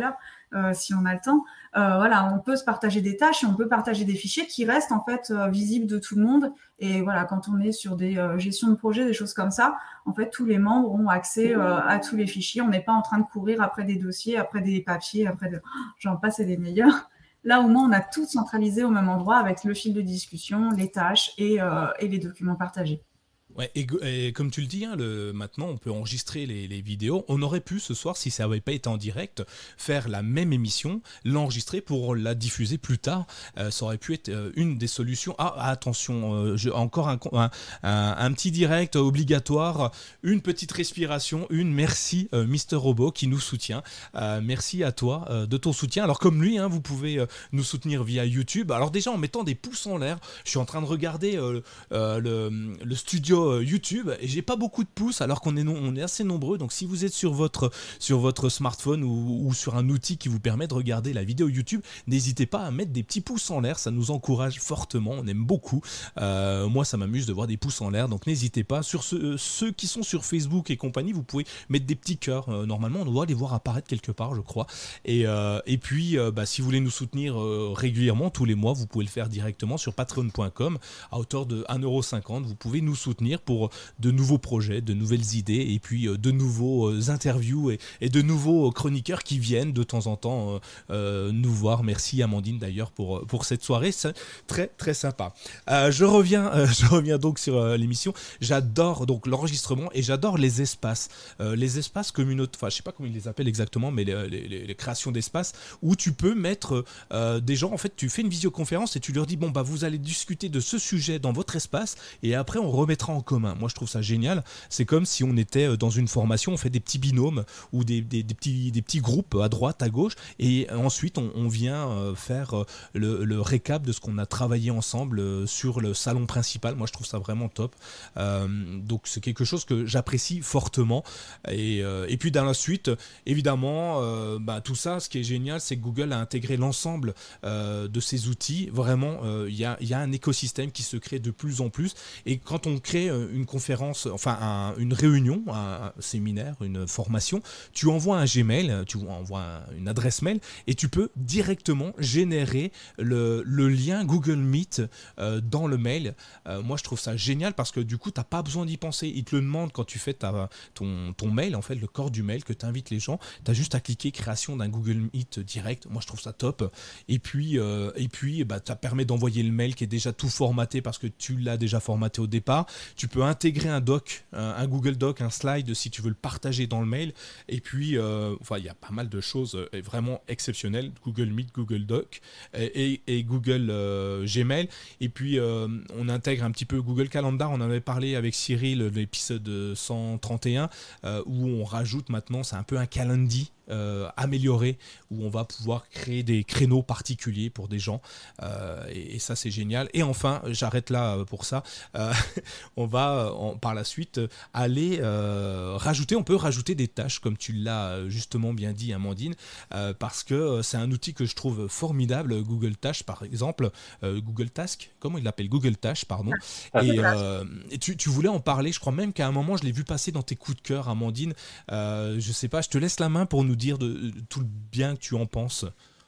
euh, si on a le temps. Euh, voilà, on peut se partager des tâches et on peut partager des fichiers qui restent en fait euh, visibles de tout le monde. Et voilà, quand on est sur des euh, gestions de projet, des choses comme ça, en fait, tous les membres ont accès euh, à tous les fichiers. On n'est pas en train de courir après des dossiers, après des papiers, après de... J'en passe et des meilleurs. Là, au moins, on a tout centralisé au même endroit avec le fil de discussion, les tâches et, euh, et les documents partagés. Ouais, et, et comme tu le dis, hein, le, maintenant on peut enregistrer les, les vidéos. On aurait pu ce soir, si ça n'avait pas été en direct, faire la même émission, l'enregistrer pour la diffuser plus tard. Euh, ça aurait pu être euh, une des solutions. Ah, attention, euh, je, encore un, un, un, un petit direct obligatoire, une petite respiration, une merci euh, Mister Robot qui nous soutient. Euh, merci à toi euh, de ton soutien. Alors comme lui, hein, vous pouvez euh, nous soutenir via YouTube. Alors déjà en mettant des pouces en l'air, je suis en train de regarder euh, euh, le, le studio YouTube et j'ai pas beaucoup de pouces alors qu'on est, non, on est assez nombreux. Donc si vous êtes sur votre, sur votre smartphone ou, ou sur un outil qui vous permet de regarder la vidéo YouTube, n'hésitez pas à mettre des petits pouces en l'air, ça nous encourage fortement, on aime beaucoup. Euh, moi ça m'amuse de voir des pouces en l'air, donc n'hésitez pas. Sur ce, ceux qui sont sur Facebook et compagnie, vous pouvez mettre des petits cœurs, euh, normalement on doit les voir apparaître quelque part je crois. Et, euh, et puis euh, bah, si vous voulez nous soutenir euh, régulièrement tous les mois, vous pouvez le faire directement sur patreon point com à hauteur de un euro cinquante. Vous pouvez nous soutenir pour de nouveaux projets, de nouvelles idées et puis de nouveaux interviews et, et de nouveaux chroniqueurs qui viennent de temps en temps euh, euh, nous voir. Merci Amandine d'ailleurs pour, pour cette soirée, c'est très très sympa. Euh, je, reviens, euh, je reviens donc sur euh, l'émission. J'adore donc l'enregistrement et j'adore les espaces. Euh, les espaces communautaires, enfin je sais pas comment ils les appellent exactement, mais les, les, les, les créations d'espaces où tu peux mettre euh, des gens, en fait tu fais une visioconférence et tu leur dis bon bah vous allez discuter de ce sujet dans votre espace et après on remettra en commun. Moi je trouve ça génial, c'est comme si on était dans une formation, on fait des petits binômes ou des, des, des, petits, des petits groupes à droite, à gauche et ensuite on, on vient faire le, le récap de ce qu'on a travaillé ensemble sur le salon principal. Moi je trouve ça vraiment top, euh, donc c'est quelque chose que j'apprécie fortement et, euh, et puis dans la suite évidemment euh, bah, tout ça, ce qui est génial c'est que Google a intégré l'ensemble euh, de ces outils. Vraiment il euh, y, a, y a un écosystème qui se crée de plus en plus et quand on crée une conférence, enfin un, une réunion, un, un séminaire, une formation, tu envoies un Gmail, tu envoies un, une adresse mail et tu peux directement générer le, le lien Google Meet euh, dans le mail. Euh, moi je trouve ça génial parce que du coup tu n'as pas besoin d'y penser. Il te le demande quand tu fais ta, ton, ton mail, en fait le corps du mail que tu invites les gens, tu as juste à cliquer création d'un Google Meet direct. Moi je trouve ça top. Et puis, euh, et puis bah, ça permet d'envoyer le mail qui est déjà tout formaté parce que tu l'as déjà formaté au départ. Tu peux intégrer un doc, un, un Google Doc, un slide si tu veux le partager dans le mail. Et puis, euh, enfin, il y a pas mal de choses euh, vraiment exceptionnelles. Google Meet, Google Doc et, et, et Google euh, Gmail. Et puis, euh, on intègre un petit peu Google Calendar. On en avait parlé avec Cyril, l'épisode cent trente et un, euh, où on rajoute maintenant, c'est un peu un calendrier. Euh, amélioré où on va pouvoir créer des créneaux particuliers pour des gens euh, et, et ça c'est génial. Et enfin j'arrête là pour ça, euh, on va en, par la suite aller euh, rajouter, on peut rajouter des tâches comme tu l'as justement bien dit Amandine, euh, parce que c'est un outil que je trouve formidable, Google Tâches par exemple, euh, Google Task, comment il l'appelle, Google Tâches pardon, et, euh, et tu, tu voulais en parler, je crois même qu'à un moment je l'ai vu passer dans tes coups de cœur Amandine, euh, je sais pas, je te laisse la main pour nous dire de, de tout le bien que tu en penses.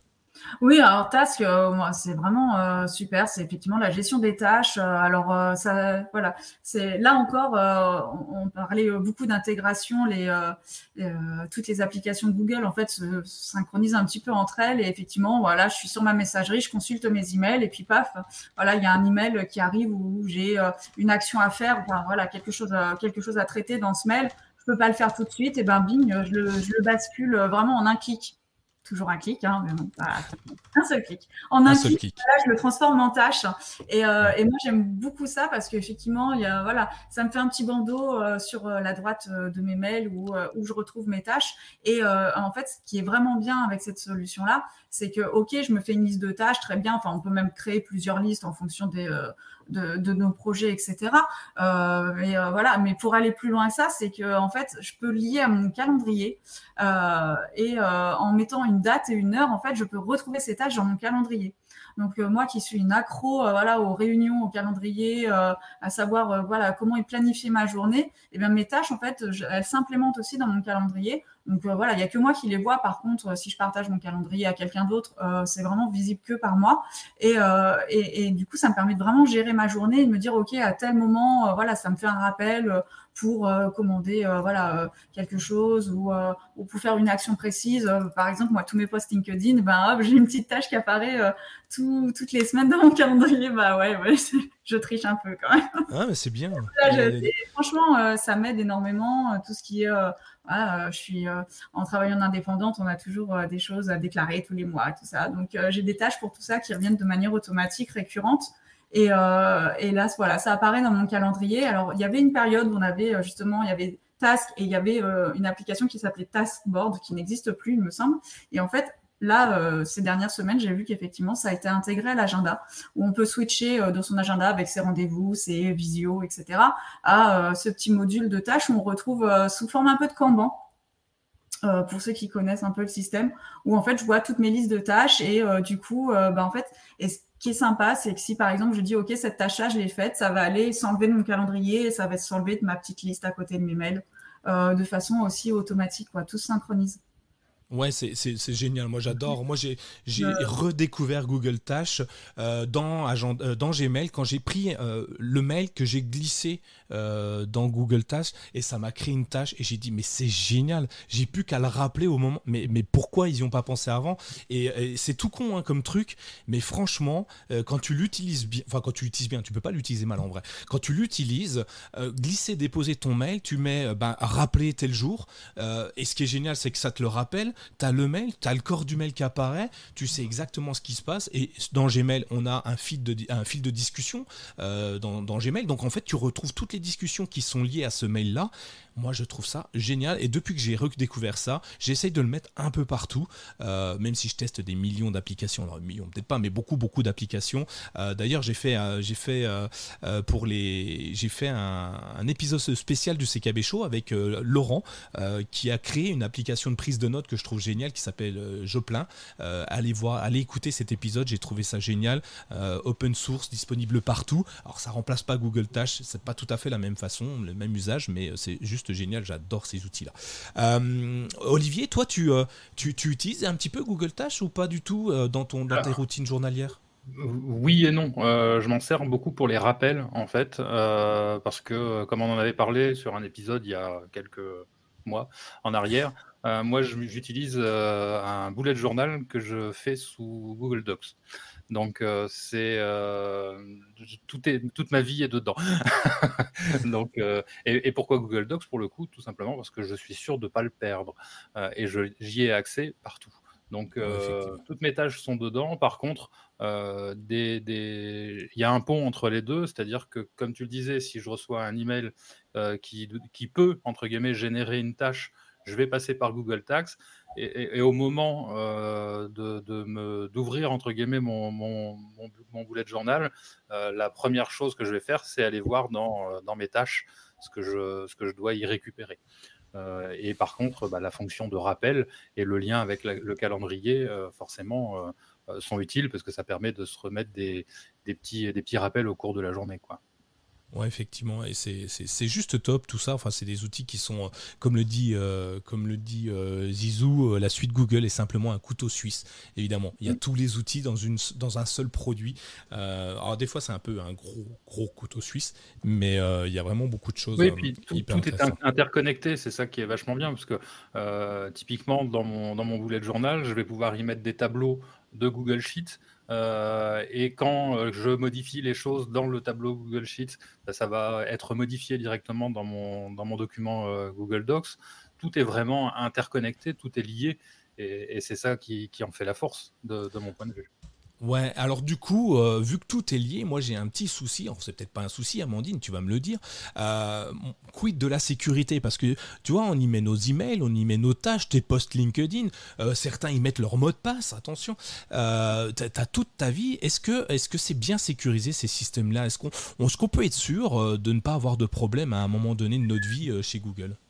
Oui, alors Task, euh, moi, c'est vraiment euh, super. C'est effectivement la gestion des tâches. Euh, alors euh, ça, voilà, c'est là encore, euh, on, on parlait beaucoup d'intégration. Les, euh, euh, toutes les applications de Google en fait se, se synchronisent un petit peu entre elles. Et effectivement, voilà, je suis sur ma messagerie, je consulte mes emails et puis paf, voilà, il y a un email qui arrive où j'ai euh, une action à faire, enfin voilà, quelque chose, à, quelque chose à traiter dans ce mail. Je peux pas le faire tout de suite, et ben bing, je le, je le bascule vraiment en un clic. Toujours un clic, hein, mais bon, pas un seul clic. En un, un clic, clic. Là, je le transforme en tâche. Et, euh, et moi, j'aime beaucoup ça parce qu'effectivement, il y a, voilà, ça me fait un petit bandeau euh, sur la droite euh, de mes mails où, euh, où je retrouve mes tâches. Et euh, en fait, ce qui est vraiment bien avec cette solution-là, c'est que, OK, je me fais une liste de tâches, très bien. Enfin, on peut même créer plusieurs listes en fonction des... Euh, De, de nos projets, et cetera. Euh, mais euh, voilà, mais pour aller plus loin que ça, c'est que en fait, je peux lier à mon calendrier euh, et euh, en mettant une date et une heure, en fait, je peux retrouver ces tâches dans mon calendrier. Donc euh, moi qui suis une accro euh, voilà, aux réunions, au calendrier, euh, à savoir euh, voilà, comment planifier ma journée, et bien mes tâches, en fait, je, elles s'implémentent aussi dans mon calendrier. Donc euh, voilà, il y a que moi qui les vois. Par contre, euh, si je partage mon calendrier à quelqu'un d'autre, euh, c'est vraiment visible que par moi. Et, euh, et, et du coup, ça me permet de vraiment gérer ma journée et de me dire, ok, à tel moment, euh, voilà, ça me fait un rappel euh, pour euh, commander euh, voilà euh, quelque chose ou, euh, ou pour faire une action précise. Euh, par exemple, moi, tous mes posts LinkedIn, ben hop, j'ai une petite tâche qui apparaît euh, tout, toutes les semaines dans mon calendrier. Bah ouais, ouais, je triche un peu quand même. Ah, mais c'est bien. Là, je, et franchement, euh, ça m'aide énormément. Euh, tout ce qui est, euh, voilà, euh, je suis euh, en travaillant indépendante, on a toujours euh, des choses à déclarer tous les mois, tout ça. Donc, euh, j'ai des tâches pour tout ça qui reviennent de manière automatique, récurrente. Et, euh, et là, voilà, ça apparaît dans mon calendrier. Alors, il y avait une période où on avait euh, justement, il y avait Task et il y avait euh, une application qui s'appelait Taskboard qui n'existe plus, il me semble. Et en fait, là, euh, ces dernières semaines, j'ai vu qu'effectivement, ça a été intégré à l'agenda, où on peut switcher euh, dans son agenda avec ses rendez-vous, ses visios, et cetera, à euh, ce petit module de tâches où on retrouve euh, sous forme un peu de Kanban. Euh, pour ceux qui connaissent un peu le système, où en fait je vois toutes mes listes de tâches et euh, du coup, euh, bah, en fait, et ce qui est sympa, c'est que si par exemple je dis ok, cette tâche-là je l'ai faite, ça va aller s'enlever de mon calendrier et ça va s'enlever de ma petite liste à côté de mes mails euh, de façon aussi automatique, quoi. Tout se synchronise. Ouais, c'est, c'est, c'est génial. Moi, j'adore. Moi, j'ai, j'ai Euh, redécouvert Google Tâches euh, dans, agenda, euh, dans Gmail quand j'ai pris euh, le mail que j'ai glissé euh, dans Google Tâches et ça m'a créé une tâche et j'ai dit mais c'est génial. J'ai plus qu'à le rappeler au moment. Mais, mais pourquoi ils n'y ont pas pensé avant et, et c'est tout con hein, comme truc. Mais franchement, euh, quand tu l'utilises bien, enfin quand tu l'utilises bien, tu peux pas l'utiliser mal en vrai. Quand tu l'utilises, euh, glisser, déposer ton mail, tu mets euh, ben, rappeler tel jour. Euh, et ce qui est génial, c'est que ça te le rappelle. Tu as le mail, tu as le corps du mail qui apparaît, tu sais exactement ce qui se passe. Et dans Gmail, on a un fil de, un fil de discussion euh, dans, dans Gmail. Donc en fait, tu retrouves toutes les discussions qui sont liées à ce mail-là. Moi, je trouve ça génial. Et depuis que j'ai redécouvert ça, j'essaye de le mettre un peu partout, euh, même si je teste des millions d'applications. Alors, millions, peut-être pas, mais beaucoup, beaucoup d'applications. Euh, d'ailleurs, j'ai fait, euh, j'ai fait, euh, euh, pour les, j'ai fait un, un épisode spécial du C K B Show avec euh, Laurent, euh, qui a créé une application de prise de notes que je trouve géniale, qui s'appelle euh, Joplin. Euh, allez voir, allez écouter cet épisode, j'ai trouvé ça génial. Euh, open source, disponible partout. Alors, ça remplace pas Google Tâches, c'est pas tout à fait la même façon, le même usage, mais c'est juste génial, j'adore ces outils-là. Euh, Olivier, toi, tu, euh, tu, tu utilises un petit peu Google Tâches ou pas du tout euh, dans, ton, dans tes routines journalières ? Oui et non. Euh, je m'en sers beaucoup pour les rappels, en fait, euh, parce que, comme on en avait parlé sur un épisode il y a quelques mois en arrière, euh, moi, je- j'utilise euh, un bullet journal que je fais sous Google Docs. Donc, euh, c'est euh, tout est, toute ma vie est dedans. Donc, euh, et, et pourquoi Google Docs pour le coup? Tout simplement parce que je suis sûr de ne pas le perdre euh, et je, j'y ai accès partout. Donc, Ouais, euh, effectivement. toutes mes tâches sont dedans. Par contre, euh, des, des... il y a un pont entre les deux, c'est-à-dire que, comme tu le disais, si je reçois un email euh, qui, qui peut, entre guillemets, générer une tâche, je vais passer par Google Tags. Et, et, et au moment euh, de, de me, d'ouvrir, entre guillemets, mon, mon, mon, mon bullet journal, euh, la première chose que je vais faire, c'est aller voir dans, dans mes tâches ce que je, ce que je dois y récupérer. Euh, et par contre, bah, la fonction de rappel et le lien avec la, le calendrier, euh, forcément, euh, sont utiles parce que ça permet de se remettre des, des, petits, des petits rappels au cours de la journée, quoi. Ouais, effectivement, et c'est, c'est, c'est juste top tout ça. Enfin, c'est des outils qui sont, euh, comme le dit, euh, comme le dit euh, Zizou, euh, la suite Google est simplement un couteau suisse. Évidemment, il y a tous les outils dans, une, dans un seul produit. Euh, alors des fois, c'est un peu un gros, gros couteau suisse, mais euh, il y a vraiment beaucoup de choses Oui, et euh, puis tout, hyper tout est intéressantes. interconnecté, c'est ça qui est vachement bien, parce que euh, typiquement dans mon, dans mon bullet journal, je vais pouvoir y mettre des tableaux de Google Sheets, euh, et quand euh, je modifie les choses dans le tableau Google Sheets, bah, ça va être modifié directement dans mon, dans mon document euh, Google Docs. Tout est vraiment interconnecté, tout est lié, et, et c'est ça qui, qui en fait la force de, de mon point de vue. Ouais, alors du coup, euh, vu que tout est lié, moi j'ai un petit souci, alors c'est peut-être pas un souci, Amandine, tu vas me le dire, euh, quid de la sécurité, parce que tu vois, on y met nos emails, on y met nos tâches, tes posts LinkedIn, euh, certains y mettent leur mot de passe, attention, euh, t'as, t'as toute ta vie, est-ce que, est-ce que c'est bien sécurisé ces systèmes-là? Est-ce qu'on, est-ce qu'on peut être sûr euh, de ne pas avoir de problème à un moment donné de notre vie euh, chez Google?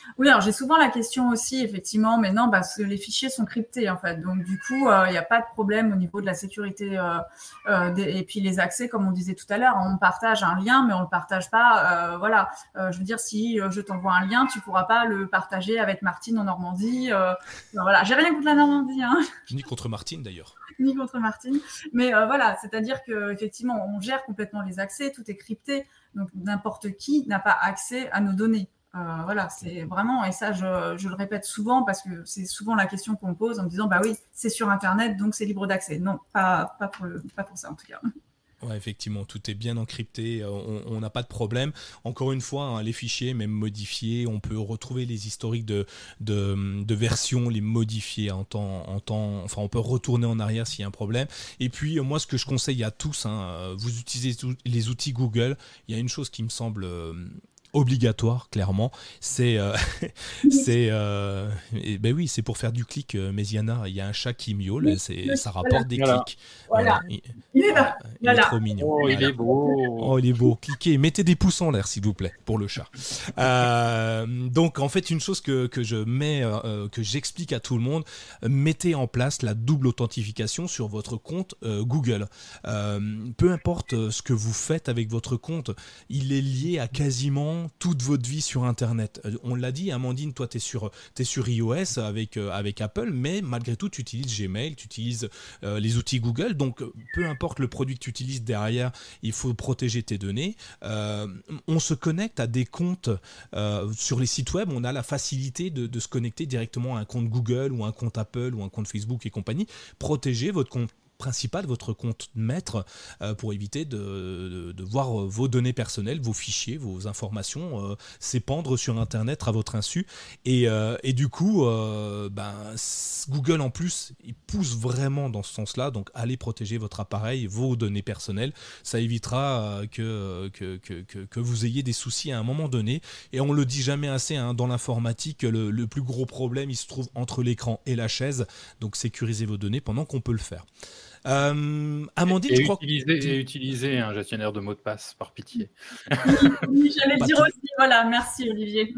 Oui, alors j'ai souvent la question aussi, effectivement, mais non, parce que les fichiers sont cryptés, en fait. Donc, du coup, il euh, n'y a pas de problème au niveau de la sécurité euh, euh, des, et puis les accès, comme on disait tout à l'heure, on partage un lien, mais on ne le partage pas. Euh, voilà, euh, je veux dire, si je t'envoie un lien, tu ne pourras pas le partager avec Martine en Normandie. Euh, voilà, j'ai rien contre la Normandie, hein. Ni contre Martine, d'ailleurs. Ni contre Martine. Mais euh, voilà, c'est-à-dire qu'effectivement, on gère complètement les accès, tout est crypté. Donc, n'importe qui n'a pas accès à nos données. Euh, voilà, c'est vraiment, et ça, je, je le répète souvent parce que c'est souvent la question qu'on me pose en me disant, bah oui, c'est sur Internet, donc c'est libre d'accès. Non, pas, pas, pour le, pas pour ça en tout cas. Ouais, effectivement, tout est bien encrypté, on n'a pas de problème. Encore une fois, hein, les fichiers, même modifiés, on peut retrouver les historiques de, de, de versions, les modifier en temps, en temps, enfin on peut retourner en arrière s'il y a un problème. Et puis moi, ce que je conseille à tous, hein, vous utilisez les outils Google, il y a une chose qui me semble euh, obligatoire, clairement, c'est euh, c'est euh, et ben oui, c'est pour faire du clic, euh, Méziana, il y a un chat qui miaule, Oui, c'est, ça rapporte voilà. des Voilà. clics. Voilà. Voilà. Il, Il est là. euh, il Voilà. est trop mignon. Oh, Voilà. il est beau. Oh, il est beau. Cliquez, mettez des pouces en l'air, s'il vous plaît, pour le chat. Euh, donc, en fait, une chose que, que je mets, euh, que j'explique à tout le monde, mettez en place la double authentification sur votre compte euh, Google. Euh, peu importe ce que vous faites avec votre compte, il est lié à quasiment toute votre vie sur Internet. Euh, on l'a dit, Amandine, toi, tu es sur, t'es sur iOS avec, euh, avec Apple, mais malgré tout, tu utilises Gmail, tu utilises euh, les outils Google. Donc, peu importe le produit que tu utilises derrière, il faut protéger tes données. Euh, on se connecte à des comptes euh, sur les sites web. On a la facilité de, de se connecter directement à un compte Google ou un compte Apple ou un compte Facebook et compagnie. Protégez votre compte principal, votre compte maître, euh, pour éviter de, de, de voir vos données personnelles, vos fichiers, vos informations euh, s'épandre sur Internet à votre insu. Et, euh, et du coup, euh, ben, Google en plus, il pousse vraiment dans ce sens-là. Donc, allez protéger votre appareil, vos données personnelles. Ça évitera euh, que, que, que, que, que vous ayez des soucis à un moment donné. Et on le dit jamais assez, hein, dans l'informatique, le, le plus gros problème, il se trouve entre l'écran et la chaise. Donc, sécurisez vos données pendant qu'on peut le faire. Euh, Amandine, et, je crois utiliser, et utiliser un gestionnaire de mots de passe, par pitié. Oui, j'allais le dire tout... aussi. Voilà, merci Olivier.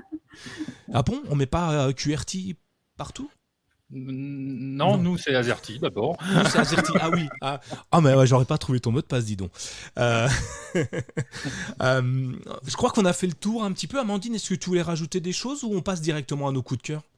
Ah bon, on met pas euh, Q R T partout? Non, non, nous c'est AZERTY d'abord. Nous c'est AZERTY, ah oui. Ah, ah mais ouais, j'aurais pas trouvé ton mot de passe, dis donc. Euh... euh, je crois qu'on a fait le tour un petit peu. Amandine, est-ce que tu voulais rajouter des choses ou on passe directement à nos coups de cœur?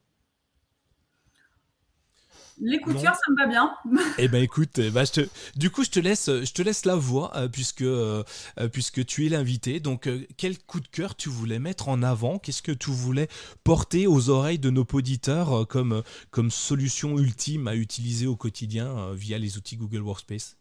Les coups de cœur, ça me va bien. Eh ben écoute, bah, je te, du coup je te laisse, je te laisse la voix euh, puisque euh, puisque tu es l'invité. Donc euh, quel coup de cœur tu voulais mettre en avant? Qu'est-ce que tu voulais porter aux oreilles de nos auditeurs euh, comme comme solution ultime à utiliser au quotidien euh, via les outils Google Workspace?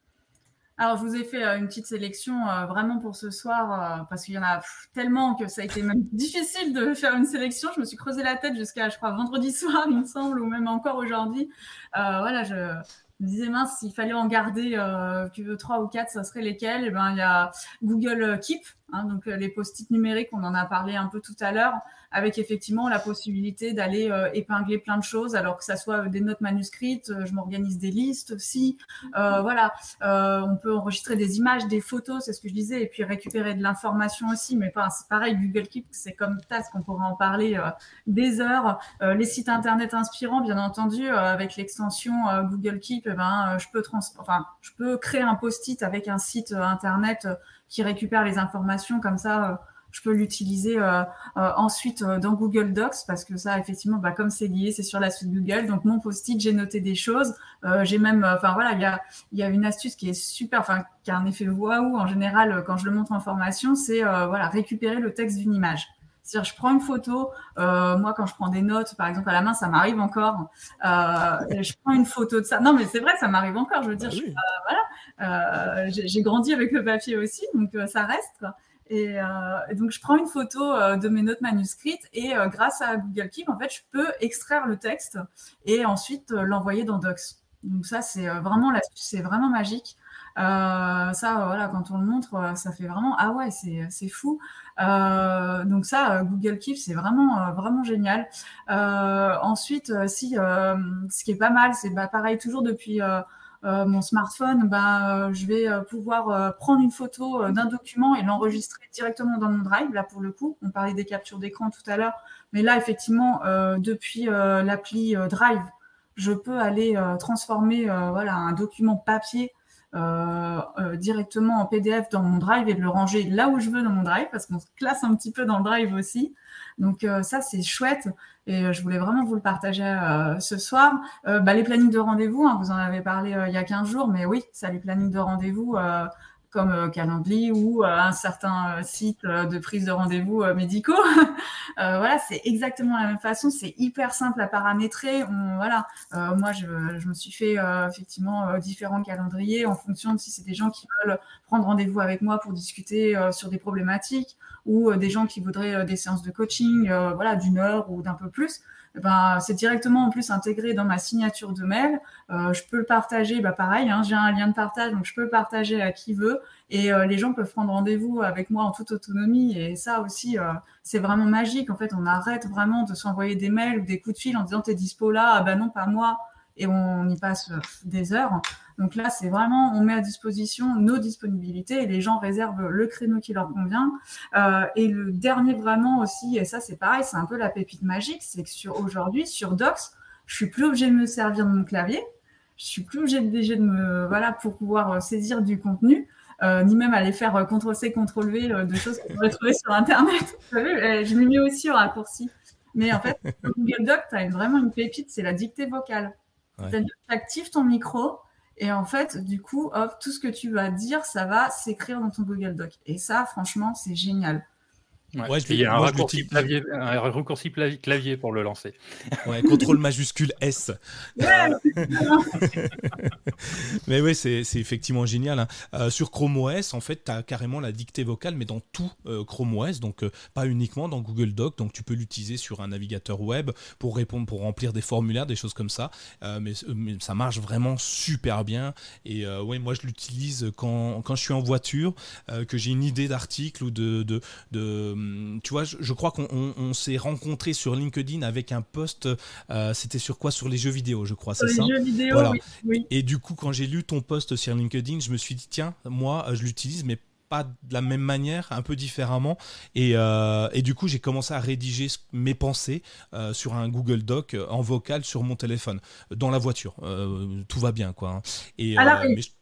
Alors, je vous ai fait euh, une petite sélection euh, vraiment pour ce soir, euh, parce qu'il y en a pff, tellement que ça a été même difficile de faire une sélection. Je me suis creusé la tête jusqu'à, je crois, vendredi soir, il me semble, ou même encore aujourd'hui. Euh, voilà, je me disais, mince, s'il fallait en garder euh, que trois ou quatre, ça serait lesquels? Et ben, il y a Google Keep, hein, donc euh, les post-it numériques, on en a parlé un peu tout à l'heure, avec effectivement la possibilité d'aller euh, épingler plein de choses, alors que ça soit des notes manuscrites, euh, je m'organise des listes aussi, euh, voilà, euh, on peut enregistrer des images, des photos, c'est ce que je disais, et puis récupérer de l'information aussi, mais pas, c'est pareil, Google Keep, c'est comme Task, on pourrait en parler euh, des heures, euh, les sites internet inspirants, bien entendu, euh, avec l'extension euh, Google Keep, eh ben, euh, je peux trans- enfin, je peux créer un post-it avec un site euh, internet euh, qui récupère les informations, comme ça, euh, je peux l'utiliser euh, euh, ensuite euh, dans Google Docs, parce que ça, effectivement, bah, comme c'est lié, c'est sur la suite Google. Donc, mon post-it, j'ai noté des choses. Euh, j'ai même, enfin, euh, voilà, il y a, y a une astuce qui est super, enfin, qui a un effet waouh en général quand je le montre en formation, c'est euh, voilà, récupérer le texte d'une image. C'est-à-dire, je prends une photo. Euh, moi, quand je prends des notes, par exemple, à la main, ça m'arrive encore. Euh, je prends une photo de ça. Non, mais c'est vrai, ça m'arrive encore. Je veux dire, bah, oui. je, euh, voilà, euh, j'ai, j'ai grandi avec le papier aussi, donc euh, ça reste. Et, euh, et donc, je prends une photo euh, de mes notes manuscrites et euh, grâce à Google Keep, en fait, je peux extraire le texte et ensuite euh, l'envoyer dans Docs. Donc ça, c'est euh, vraiment l'astuce, c'est vraiment magique. Euh, ça, euh, voilà, quand on le montre, euh, ça fait vraiment ah ouais, c'est c'est fou. Euh, donc ça, euh, Google Keep, c'est vraiment euh, vraiment génial. Euh, ensuite, euh, si euh, ce qui est pas mal, c'est bah, pareil toujours depuis. Euh, euh, mon smartphone, ben, euh, je vais euh, pouvoir euh, prendre une photo euh, d'un document et l'enregistrer directement dans mon Drive. Là, pour le coup, on parlait des captures d'écran tout à l'heure, mais là, effectivement, euh, depuis euh, l'appli euh, Drive, je peux aller euh, transformer euh, voilà, un document papier euh, euh, directement en P D F dans mon Drive et de le ranger là où je veux dans mon Drive, parce qu'on se classe un petit peu dans le Drive aussi. Donc euh, ça, c'est chouette et euh, je voulais vraiment vous le partager euh, ce soir. Euh, bah, les plannings de rendez-vous, hein, vous en avez parlé euh, il y a quinze jours, mais oui, ça, les plannings de rendez-vous euh, comme euh, Calendly ou euh, un certain euh, site euh, de prise de rendez-vous euh, médicaux. Euh, voilà, c'est exactement la même façon, c'est hyper simple à paramétrer. On, voilà, euh, moi, je, je me suis fait euh, effectivement euh, différents calendriers en fonction de si c'est des gens qui veulent prendre rendez-vous avec moi pour discuter euh, sur des problématiques ou euh, des gens qui voudraient euh, des séances de coaching, euh, voilà, d'une heure ou d'un peu plus. Eh ben, c'est directement en plus intégré dans ma signature de mail. Euh, je peux le partager, bah pareil, hein, j'ai un lien de partage, donc je peux le partager à qui veut. Et euh, les gens peuvent prendre rendez-vous avec moi en toute autonomie. Et ça aussi, euh, c'est vraiment magique. En fait, on arrête vraiment de s'envoyer des mails ou des coups de fil en disant t'es dispo là, ah bah non, pas moi. Et on y passe euh, des heures. Donc là, c'est vraiment, on met à disposition nos disponibilités et les gens réservent le créneau qui leur convient. Euh, et le dernier vraiment aussi, et ça c'est pareil, c'est un peu la pépite magique, c'est que sur aujourd'hui, sur Docs, je suis plus obligée de me servir de mon clavier. Je suis plus obligée de me, voilà, pour pouvoir saisir du contenu. Euh, ni même aller faire euh, contrôle C, contrôle V euh, de choses qu'on pourrait trouver sur Internet. Vous savez, euh, je l'ai mis aussi au raccourci. Mais en fait, sur Google Doc, tu as vraiment une pépite, c'est la dictée vocale. Ouais. C'est-à-dire que tu actives ton micro et en fait, du coup, hop, tout ce que tu vas dire, ça va s'écrire dans ton Google Doc. Et ça, franchement, c'est génial. Ouais, ouais, il y a un raccourci, clavier, un raccourci clavier pour le lancer. Ouais, contrôle majuscule S. Ouais, mais oui, c'est, c'est effectivement génial. Hein. Euh, sur Chrome O S, en fait, tu as carrément la dictée vocale, mais dans tout euh, Chrome O S, donc euh, pas uniquement dans Google Doc. Donc tu peux l'utiliser sur un navigateur web pour répondre, pour remplir des formulaires, des choses comme ça. Euh, mais, mais ça marche vraiment super bien. Et euh, ouais, moi, je l'utilise quand, quand je suis en voiture, euh, que j'ai une idée d'article ou de... de, de tu vois, je, je crois qu'on on, on s'est rencontrés sur LinkedIn avec un post, euh, c'était sur quoi? Sur les jeux vidéo, je crois, sur c'est les ça jeux vidéo, voilà. oui, oui. Et du coup, quand j'ai lu ton post sur LinkedIn, je me suis dit, tiens, moi, je l'utilise, mais pas de la même manière, un peu différemment. Et, euh, et du coup, j'ai commencé à rédiger mes pensées euh, sur un Google Doc en vocal sur mon téléphone, dans la voiture. Euh, tout va bien, quoi. Hein. Et, Alors, euh, mais je...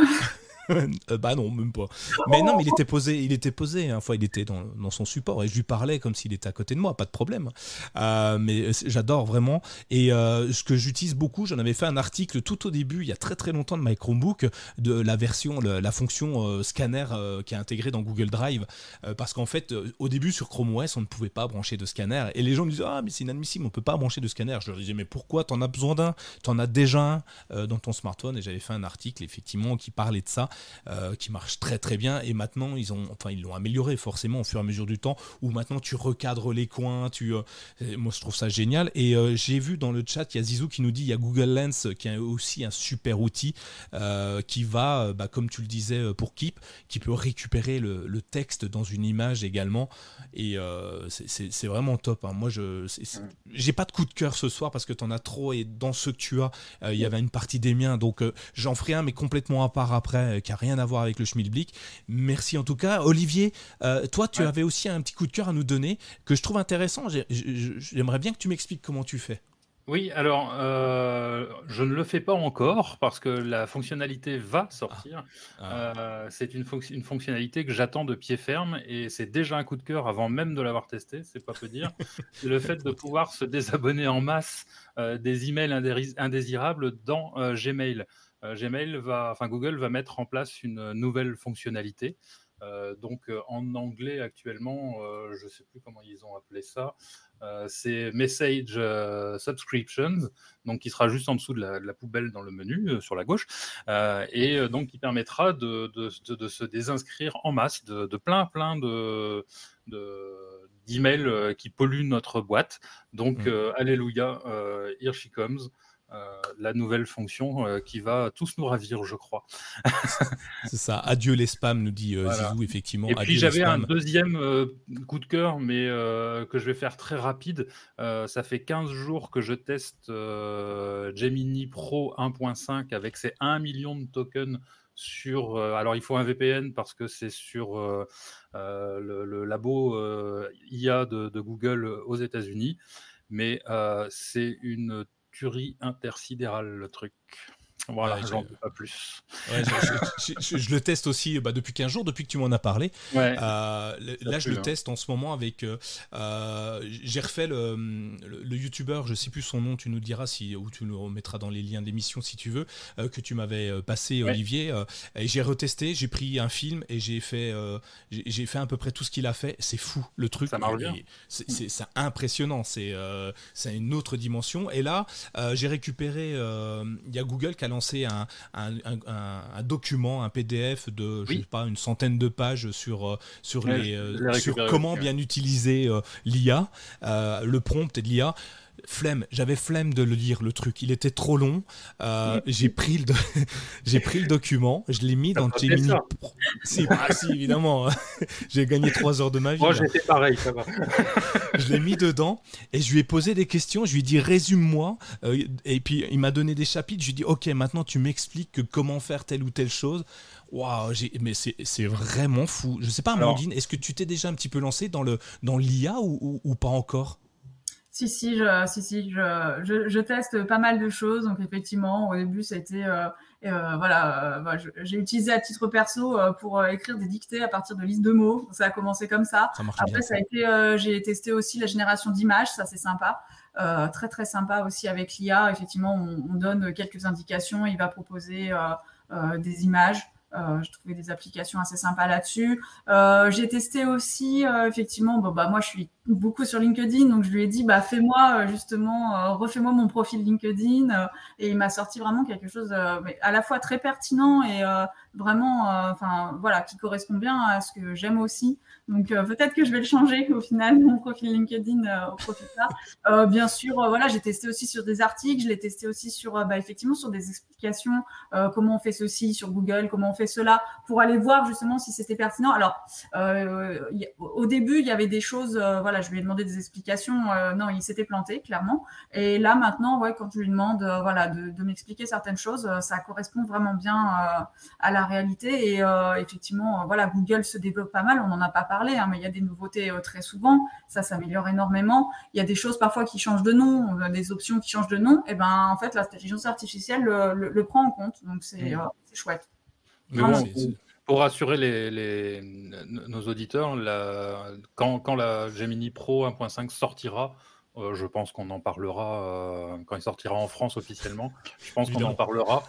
euh, bah non, même pas. Mais non, mais il était posé, il était posé. Une fois, il était dans, dans son support et je lui parlais comme s'il était à côté de moi, pas de problème. Euh, mais j'adore vraiment. Et euh, ce que j'utilise beaucoup, j'en avais fait un article tout au début, il y a très très longtemps de My Chromebook, de la version, le, la fonction euh, scanner euh, qui est intégrée dans Google Drive, euh, parce qu'en fait, euh, au début sur Chrome O S, on ne pouvait pas brancher de scanner. Et les gens me disaient ah mais c'est inadmissible, on peut pas brancher de scanner. Je leur disais mais pourquoi? T'en as besoin d'un? T'en as déjà un euh, dans ton smartphone. Et j'avais fait un article effectivement qui parlait de ça. Euh, qui marche très très bien et maintenant ils ont enfin ils l'ont amélioré forcément au fur et à mesure du temps où maintenant tu recadres les coins tu euh, moi je trouve ça génial et euh, j'ai vu dans le chat il y a Zizou qui nous dit il y a Google Lens qui est aussi un super outil euh, qui va bah, comme tu le disais pour Keep qui peut récupérer le, le texte dans une image également et euh, c'est, c'est, c'est vraiment top hein. Moi je c'est, c'est, j'ai pas de coup de cœur ce soir parce que t'en as trop et dans ceux que tu as il euh, y avait une partie des miens donc euh, j'en ferai un mais complètement à part après euh, qui a rien à voir avec le Schmilblick. Merci en tout cas. Olivier, euh, toi tu ouais. avais aussi un petit coup de cœur à nous donner que je trouve intéressant. J'ai, j'aimerais bien que tu m'expliques comment tu fais. Oui, alors euh, je ne le fais pas encore parce que la fonctionnalité va sortir. Ah. Ah. Euh, c'est une, fonc- une fonctionnalité que j'attends de pied ferme et c'est déjà un coup de cœur avant même de l'avoir testé, c'est pas peu dire. C'est le fait de pouvoir se désabonner en masse euh, des emails indé- indésirables dans euh, Gmail. Euh, Gmail va, enfin Google va mettre en place une nouvelle fonctionnalité. Euh, donc euh, en anglais actuellement, euh, je ne sais plus comment ils ont appelé ça, euh, c'est Message euh, Subscriptions, donc qui sera juste en dessous de la, de la poubelle dans le menu euh, sur la gauche, euh, et euh, donc qui permettra de, de, de, de se désinscrire en masse de, de plein plein de, de d'emails qui polluent notre boîte. Donc mmh. euh, alléluia, euh, here she comes. euh, la nouvelle fonction euh, qui va tous nous ravir, je crois. C'est ça. Adieu les spams, nous dit euh, Voilà. Zizou, effectivement. Et puis Adieu les j'avais un spams. deuxième euh, coup de cœur, mais euh, que je vais faire très rapide. Euh, ça fait quinze jours que je teste euh, Gemini Pro un point cinq avec ses un million de tokens sur... euh, alors il faut un V P N parce que c'est sur euh, euh, le, le labo euh, I A de, de Google aux États-Unis, mais euh, c'est une tuerie intersidérale le truc. Voilà, Ouais, j'en j'ai- dis pas plus. Ouais, je, je- je- je le teste aussi bah, depuis quinze jours, depuis que tu m'en as parlé. Ouais, Euh, le- ça là, je pue, le hein. teste en ce moment avec. euh, euh, j'ai refait le, le, le youtubeur, je sais plus son nom, tu nous diras si, ou tu nous remettras dans les liens d'émission si tu veux, euh, que tu m'avais euh, passé, Ouais. Olivier. euh, et j'ai retesté, j'ai pris un film et j'ai fait, euh, j'ai j'ai fait à peu près tout ce qu'il a fait. C'est fou, le truc. Ça marche Et- bien. et C'est c'est- c'est impressionnant, c'est euh, c'est une autre dimension. Et là, euh, j'ai récupéré. euh, Il y a Google qui a lancé un un, un- un- un document, un P D F de, je Oui. sais pas, une centaine de pages sur, euh, sur, Ouais, les, je euh, l'ai sur récupéré comment aussi, bien utiliser euh, l'I A, euh, le prompt et de l'I A. Flemme, j'avais flemme de le lire le truc, il était trop long. Euh, j'ai pris le do- j'ai pris le document, je l'ai mis T'as dans pas fait Gemini ça. Pro. Si, bah, si, évidemment, j'ai gagné trois heures de ma vie. Moi, là. j'étais pareil, ça va. Je l'ai mis dedans et je lui ai posé des questions. Je lui ai dit résume-moi. Euh, et puis il m'a donné des chapitres. Je lui ai dit ok, maintenant tu m'expliques que comment faire telle ou telle chose. Waouh, j'ai- mais c'est c'est vraiment fou. Je sais pas, Alors- Amandine, est-ce que tu t'es déjà un petit peu lancé dans le dans l'I A ou, ou, ou pas encore? Si, si, je, si, si, je, je, je teste pas mal de choses. Donc, effectivement, au début, ça a été, euh, euh, voilà, euh, bah, je- j'ai utilisé à titre perso euh, pour euh, écrire des dictées à partir de listes de mots. Ça a commencé comme ça. Ça marche Après, bien. ça a été, euh, j'ai testé aussi la génération d'images. Ça, c'est sympa. Euh, très, très sympa aussi avec l'I A. Effectivement, on, on donne quelques indications. Il va proposer euh, euh, des images. Euh, j'ai trouvé des applications assez sympas là-dessus. Euh, j'ai testé aussi, euh, effectivement, bon, bah, moi je suis beaucoup sur LinkedIn, donc je lui ai dit, bah, fais-moi euh, justement, euh, refais-moi mon profil LinkedIn, euh, et il m'a sorti vraiment quelque chose euh, mais à la fois très pertinent et euh, vraiment, euh, enfin voilà, qui correspond bien à ce que j'aime aussi. Donc euh, peut-être que je vais le changer au final, mon profil LinkedIn euh, au profil de ça. Euh, bien sûr, euh, voilà, j'ai testé aussi sur des articles, je l'ai testé aussi sur, euh, bah, effectivement, sur des explications, euh, comment on fait ceci sur Google, comment on fait cela, pour aller voir justement si c'était pertinent. Alors, euh, y, au début, il y avait des choses, euh, voilà, je lui ai demandé des explications, euh, non, il s'était planté, clairement. Et là, maintenant, ouais, quand je lui demande, euh, voilà, de, de m'expliquer certaines choses, euh, ça correspond vraiment bien euh, à la réalité. Et euh, effectivement, euh, voilà, Google se développe pas mal, on n'en a pas parlé, hein, mais il y a des nouveautés euh, très souvent, ça s'améliore énormément. Il y a des choses parfois qui changent de nom, euh, des options qui changent de nom, et ben en fait, l'intelligence artificielle le, le, le prend en compte, donc c'est, Mmh. euh, c'est chouette. Mais Ouais, bon, c'est- c'est- pour rassurer les, les- nos auditeurs, la- quand, quand la Gemini Pro un point cinq sortira, euh, je pense qu'on en parlera euh, quand il sortira en France officiellement. Je pense qu'on en Évidemment. parlera.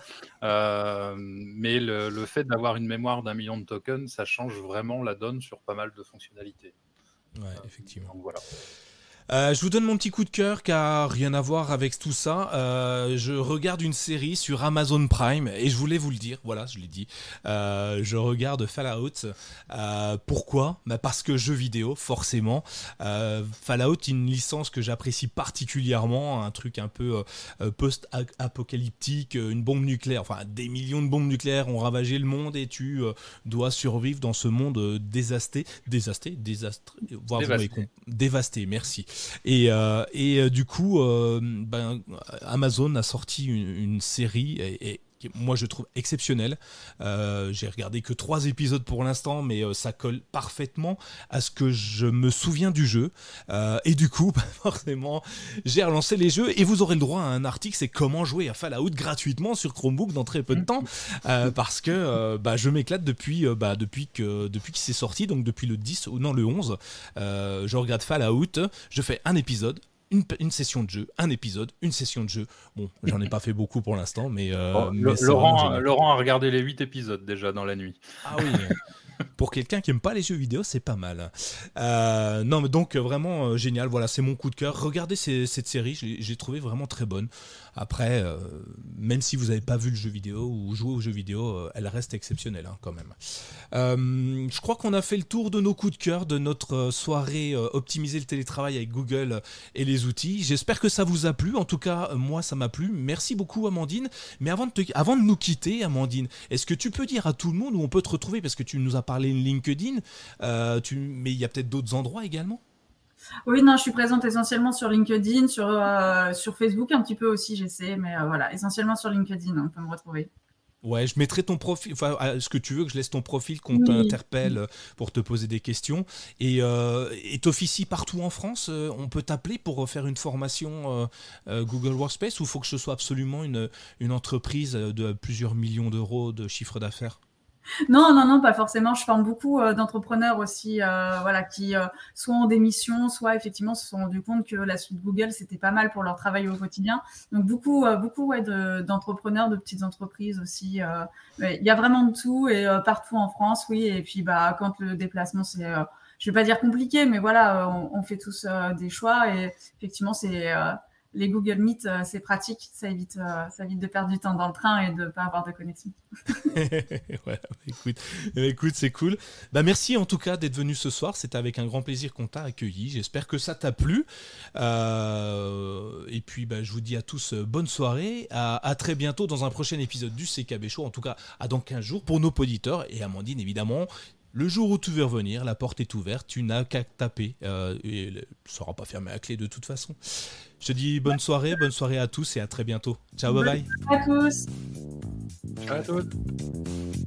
Euh, mais le, le fait d'avoir une mémoire d'un million de tokens, ça change vraiment la donne sur pas mal de fonctionnalités. Ouais, effectivement. Donc voilà. Euh, je vous donne mon petit coup de cœur qui a rien à voir avec tout ça. Euh, je regarde une série sur Amazon Prime et je voulais vous le dire, voilà, je l'ai dit. Euh, je regarde Fallout. Euh, pourquoi ? Bah parce que jeu vidéo, forcément. Euh, Fallout, une licence que j'apprécie particulièrement, un truc un peu euh, post-apocalyptique, une bombe nucléaire, enfin des millions de bombes nucléaires ont ravagé le monde et tu euh, dois survivre dans ce monde euh, désasté, désasté, désastré, voire vous m'avez Dévasté. compris. Dévasté, merci. Et, euh, et euh, du coup, euh, ben, Amazon a sorti une, une série et, et qui, moi je trouve exceptionnelle. Euh, j'ai regardé que trois épisodes pour l'instant, mais euh, ça colle parfaitement à ce que je me souviens du jeu. Euh, et du coup, bah, forcément, j'ai relancé les jeux et vous aurez le droit à un article, c'est comment jouer à Fallout gratuitement sur Chromebook dans très peu de temps, euh, parce que euh, bah, je m'éclate depuis, euh, bah, depuis que depuis qu'il s'est sorti, donc depuis le dix ou non le onze. Euh, je regarde Fallout, je fais un épisode. Une, une session de jeu, un épisode, une session de jeu. Bon, j'en ai pas fait beaucoup pour l'instant, mais, euh, Bon, mais le- c'est vraiment Laurent, génial. Laurent a regardé les huit épisodes déjà dans la nuit. Ah oui. Pour quelqu'un qui aime pas les jeux vidéo, c'est pas mal. Euh, non, mais donc vraiment euh, génial. Voilà, c'est mon coup de cœur. Regardez ces, cette série, je l'ai, j'ai trouvé vraiment très bonne. Après, euh, même si vous n'avez pas vu le jeu vidéo ou joué au jeu vidéo, euh, elle reste exceptionnelle hein, quand même. Euh, je crois qu'on a fait le tour de nos coups de cœur, de notre euh, soirée euh, optimiser le télétravail avec Google et les outils. J'espère que ça vous a plu. En tout cas, euh, moi, ça m'a plu. Merci beaucoup, Amandine. Mais avant de, te, avant de nous quitter, Amandine, est-ce que tu peux dire à tout le monde où on peut te retrouver? Parce que tu nous as parlé de LinkedIn, euh, tu, mais il y a peut-être d'autres endroits également? Oui, non, je suis présente essentiellement sur LinkedIn, sur, euh, sur Facebook un petit peu aussi, j'essaie, mais euh, voilà, essentiellement sur LinkedIn, on peut me retrouver. Ouais, je mettrai ton profil. Enfin, est-ce que tu veux que je laisse ton profil, qu'on Oui. t'interpelle pour te poser des questions? Et euh, et t'officies partout en France. euh, On peut t'appeler pour faire une formation euh, euh, Google Workspace ou faut que ce soit absolument une, une entreprise de plusieurs millions d'euros de chiffre d'affaires? Non, non, non, pas forcément. Je forme beaucoup euh, d'entrepreneurs aussi, euh, voilà, qui euh, soit ont des missions, soit effectivement se sont rendus compte que la suite Google c'était pas mal pour leur travail au quotidien. Donc beaucoup, euh, beaucoup ouais, de, d'entrepreneurs, de petites entreprises aussi. Euh, ouais, il y a vraiment de tout et euh, partout en France, oui. Et puis bah quand le déplacement c'est, euh, je vais pas dire compliqué, mais voilà, on, on fait tous euh, des choix et effectivement c'est euh, les Google Meet, euh, c'est pratique, ça évite, euh, ça évite de perdre du temps dans le train et de pas avoir de connexion. Voilà, écoute, écoute, c'est cool. Bah merci en tout cas d'être venu ce soir. C'était avec un grand plaisir qu'on t'a accueilli. J'espère que ça t'a plu. Euh, et puis bah, je vous dis à tous euh, bonne soirée. À, à très bientôt dans un prochain épisode du C K B Show. En tout cas, à dans quinze jours pour nos auditeurs et Amandine évidemment. Le jour où tu veux revenir, la porte est ouverte, tu n'as qu'à taper. Euh, et elle ne sera pas fermée à clé de toute façon. Je te dis bonne soirée, bonne soirée à tous et à très bientôt. Ciao, bye bye. À tous. Ciao à tous.